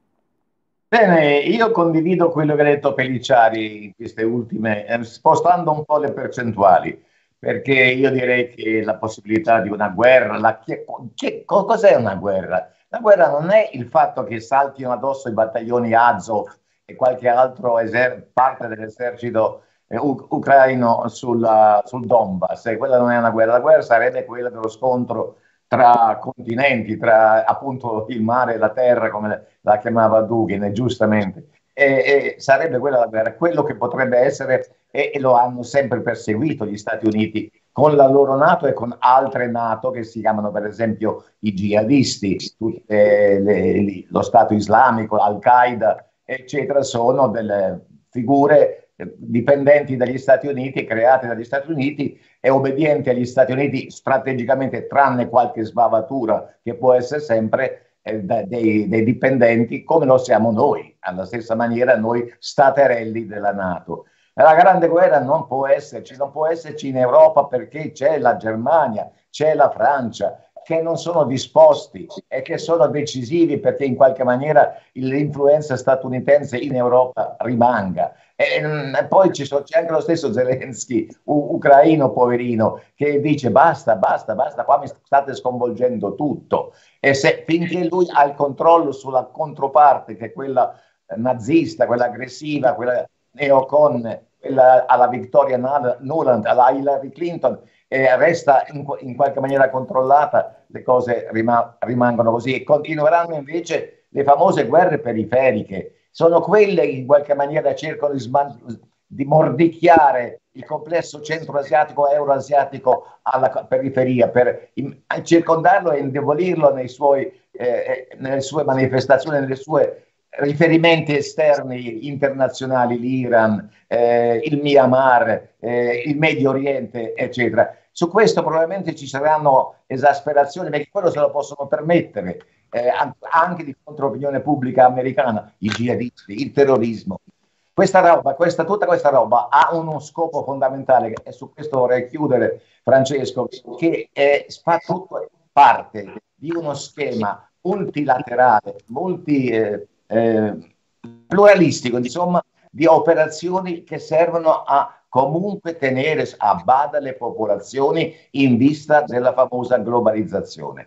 Bene, io condivido quello che ha detto Pellicciari in queste ultime, eh, spostando un po' le percentuali, perché io direi che la possibilità di una guerra, la, che, che, cos'è una guerra? La guerra non è il fatto che saltino addosso i battaglioni Azov e qualche altro eser- parte dell'esercito eh, u- ucraino sulla, sul Donbass, e quella non è una guerra, la guerra sarebbe quella dello scontro tra continenti, tra appunto il mare e la terra, come la chiamava Dugin, giustamente, e, e sarebbe quella la guerra, quello che potrebbe essere, e, e lo hanno sempre perseguito gli Stati Uniti con la loro NATO e con altre NATO che si chiamano per esempio i jihadisti, tutte le, lo Stato islamico, Al-Qaeda, eccetera, sono delle figure dipendenti dagli Stati Uniti, create dagli Stati Uniti e obbedienti agli Stati Uniti strategicamente, tranne qualche sbavatura che può essere sempre eh, da, dei, dei dipendenti, come lo siamo noi, alla stessa maniera noi staterelli della NATO. La grande guerra non può esserci, non può esserci in Europa perché c'è la Germania, c'è la Francia, che non sono disposti e che sono decisivi perché in qualche maniera l'influenza statunitense in Europa rimanga. E, e poi ci so, c'è anche lo stesso Zelensky, u- ucraino poverino, che dice basta, basta, basta, qua mi state sconvolgendo tutto. E se finché lui ha il controllo sulla controparte, che è quella nazista, quella aggressiva, quella neocon, quella alla Victoria Nuland, alla Hillary Clinton, e resta in, in qualche maniera controllata, le cose rima, rimangono così e continueranno invece le famose guerre periferiche. Sono quelle che in qualche maniera cercano di, sman- di mordicchiare il complesso centroasiatico e euroasiatico alla periferia per in- circondarlo e indebolirlo nei suoi, eh, nelle sue manifestazioni, nelle sue riferimenti esterni internazionali, l'Iran, eh, il Myanmar, eh, il Medio Oriente, eccetera. Su questo probabilmente ci saranno esasperazioni, perché quello se lo possono permettere, eh, anche di fronte all'opinione pubblica americana, i jihadisti, il terrorismo. Questa roba, questa, tutta questa roba ha uno scopo fondamentale, e su questo vorrei chiudere, Francesco, che è, fa tutto parte di uno schema multilaterale, multi... Eh, Eh, pluralistico, insomma, di operazioni che servono a comunque tenere a bada le popolazioni in vista della famosa globalizzazione.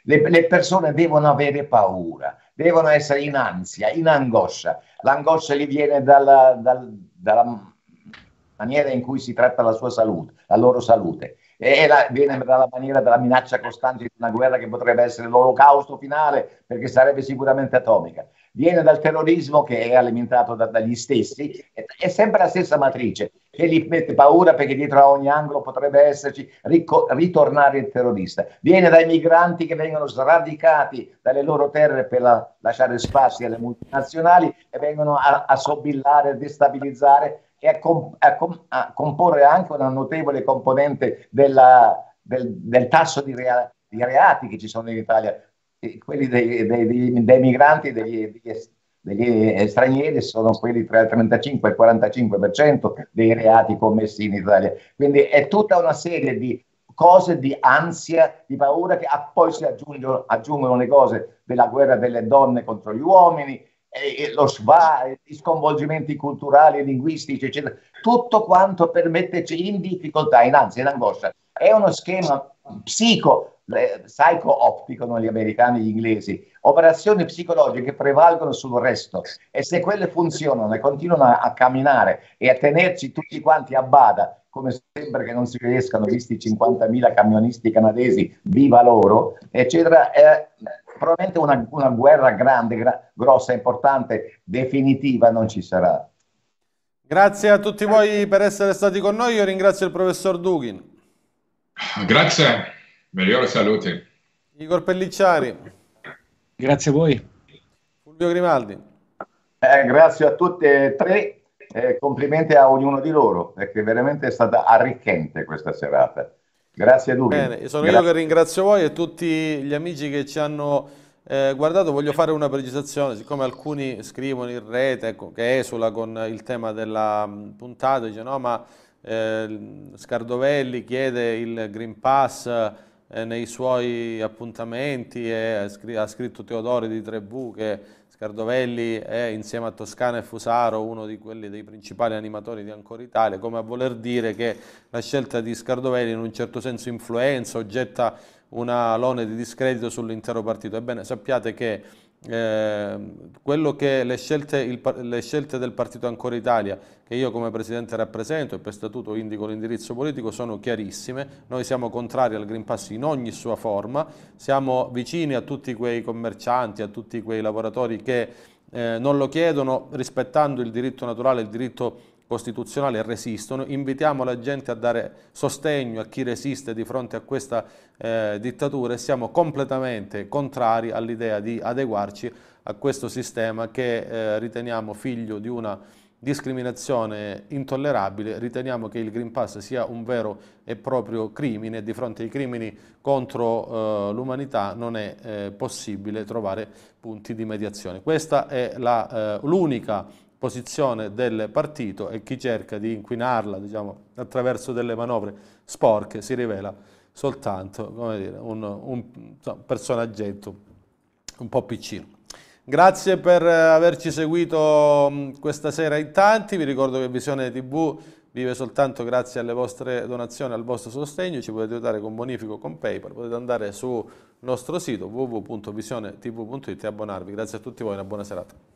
Le, le persone devono avere paura, devono essere in ansia, in angoscia. L'angoscia gli viene dalla, dal, dalla maniera in cui si tratta la sua salute, la loro salute. E la, viene dalla maniera della minaccia costante di una guerra che potrebbe essere l'olocausto finale, perché sarebbe sicuramente atomica. Viene dal terrorismo che è alimentato da, dagli stessi, è, è sempre la stessa matrice, che gli mette paura perché dietro a ogni angolo potrebbe esserci rico, ritornare il terrorista. Viene dai migranti che vengono sradicati dalle loro terre per la, lasciare spazi alle multinazionali e vengono a, a sobillare, a destabilizzare e a, comp a, com a comporre anche una notevole componente della, del, del tasso di, rea di reati che ci sono in Italia. E quelli dei, dei, dei, dei migranti, degli, degli, degli stranieri sono quelli tra il trentacinque e il quarantacinque per cento dei reati commessi in Italia. Quindi è tutta una serie di cose di ansia, di paura, che a poi si aggiungono, aggiungono le cose della guerra delle donne contro gli uomini, e lo sva, gli sconvolgimenti culturali e linguistici, eccetera. Tutto quanto per metterci in difficoltà, in ansia, in angoscia. È uno schema psico, eh, psycho-op, dicono gli americani e gli inglesi, operazioni psicologiche che prevalgono sul resto, e se quelle funzionano e continuano a, a camminare e a tenerci tutti quanti a bada, come sembra che non si riescano, visti i cinquantamila camionisti canadesi, viva loro, eccetera, eh, probabilmente una, una guerra grande, gra grossa, importante, definitiva non ci sarà. Grazie a tutti voi per essere stati con noi. Io ringrazio il professor Dughin. Grazie, migliori saluti. Igor Pellicciari. Grazie a voi. Fulvio Grimaldi. Eh, grazie a tutti e tre. Eh, complimenti a ognuno di loro, perché veramente è stata arricchente questa serata. Grazie Dughin. Bene, sono Grazie. io che ringrazio voi e tutti gli amici che ci hanno eh, guardato. Voglio fare una precisazione, siccome alcuni scrivono in rete, ecco, che esula con il tema della puntata, dice no, ma eh, Scardovelli chiede il Green Pass eh, nei suoi appuntamenti e ha scritto Teodoro di Tribù che Scardovelli è, insieme a Toscana e Fusaro, uno di quelli dei principali animatori di Ancora Italia, come a voler dire che la scelta di Scardovelli in un certo senso influenza o getta una lone di discredito sull'intero partito. Ebbene, sappiate che eh, quello che le scelte, il, le scelte del partito Ancora Italia, che io come Presidente rappresento e per statuto indico l'indirizzo politico, sono chiarissime. Noi siamo contrari al Green Pass in ogni sua forma, siamo vicini a tutti quei commercianti, a tutti quei lavoratori che eh, non lo chiedono, rispettando il diritto naturale, il diritto costituzionale, resistono. Invitiamo la gente a dare sostegno a chi resiste di fronte a questa eh, dittatura, e siamo completamente contrari all'idea di adeguarci a questo sistema che eh, riteniamo figlio di una discriminazione intollerabile. Riteniamo che il Green Pass sia un vero e proprio crimine, e di fronte ai crimini contro eh, l'umanità non è eh, possibile trovare punti di mediazione. Questa è l'unica eh, posizione del partito, e chi cerca di inquinarla, diciamo, attraverso delle manovre sporche si rivela soltanto, come dire, un, un insomma, personaggetto un po' piccino. Grazie per averci seguito questa sera in tanti. Vi ricordo che Visione tivù vive soltanto grazie alle vostre donazioni, al vostro sostegno. Ci potete aiutare con bonifico, con PayPal. Potete andare sul nostro sito w w w punto visione tivù punto it e abbonarvi. Grazie a tutti voi, una buona serata.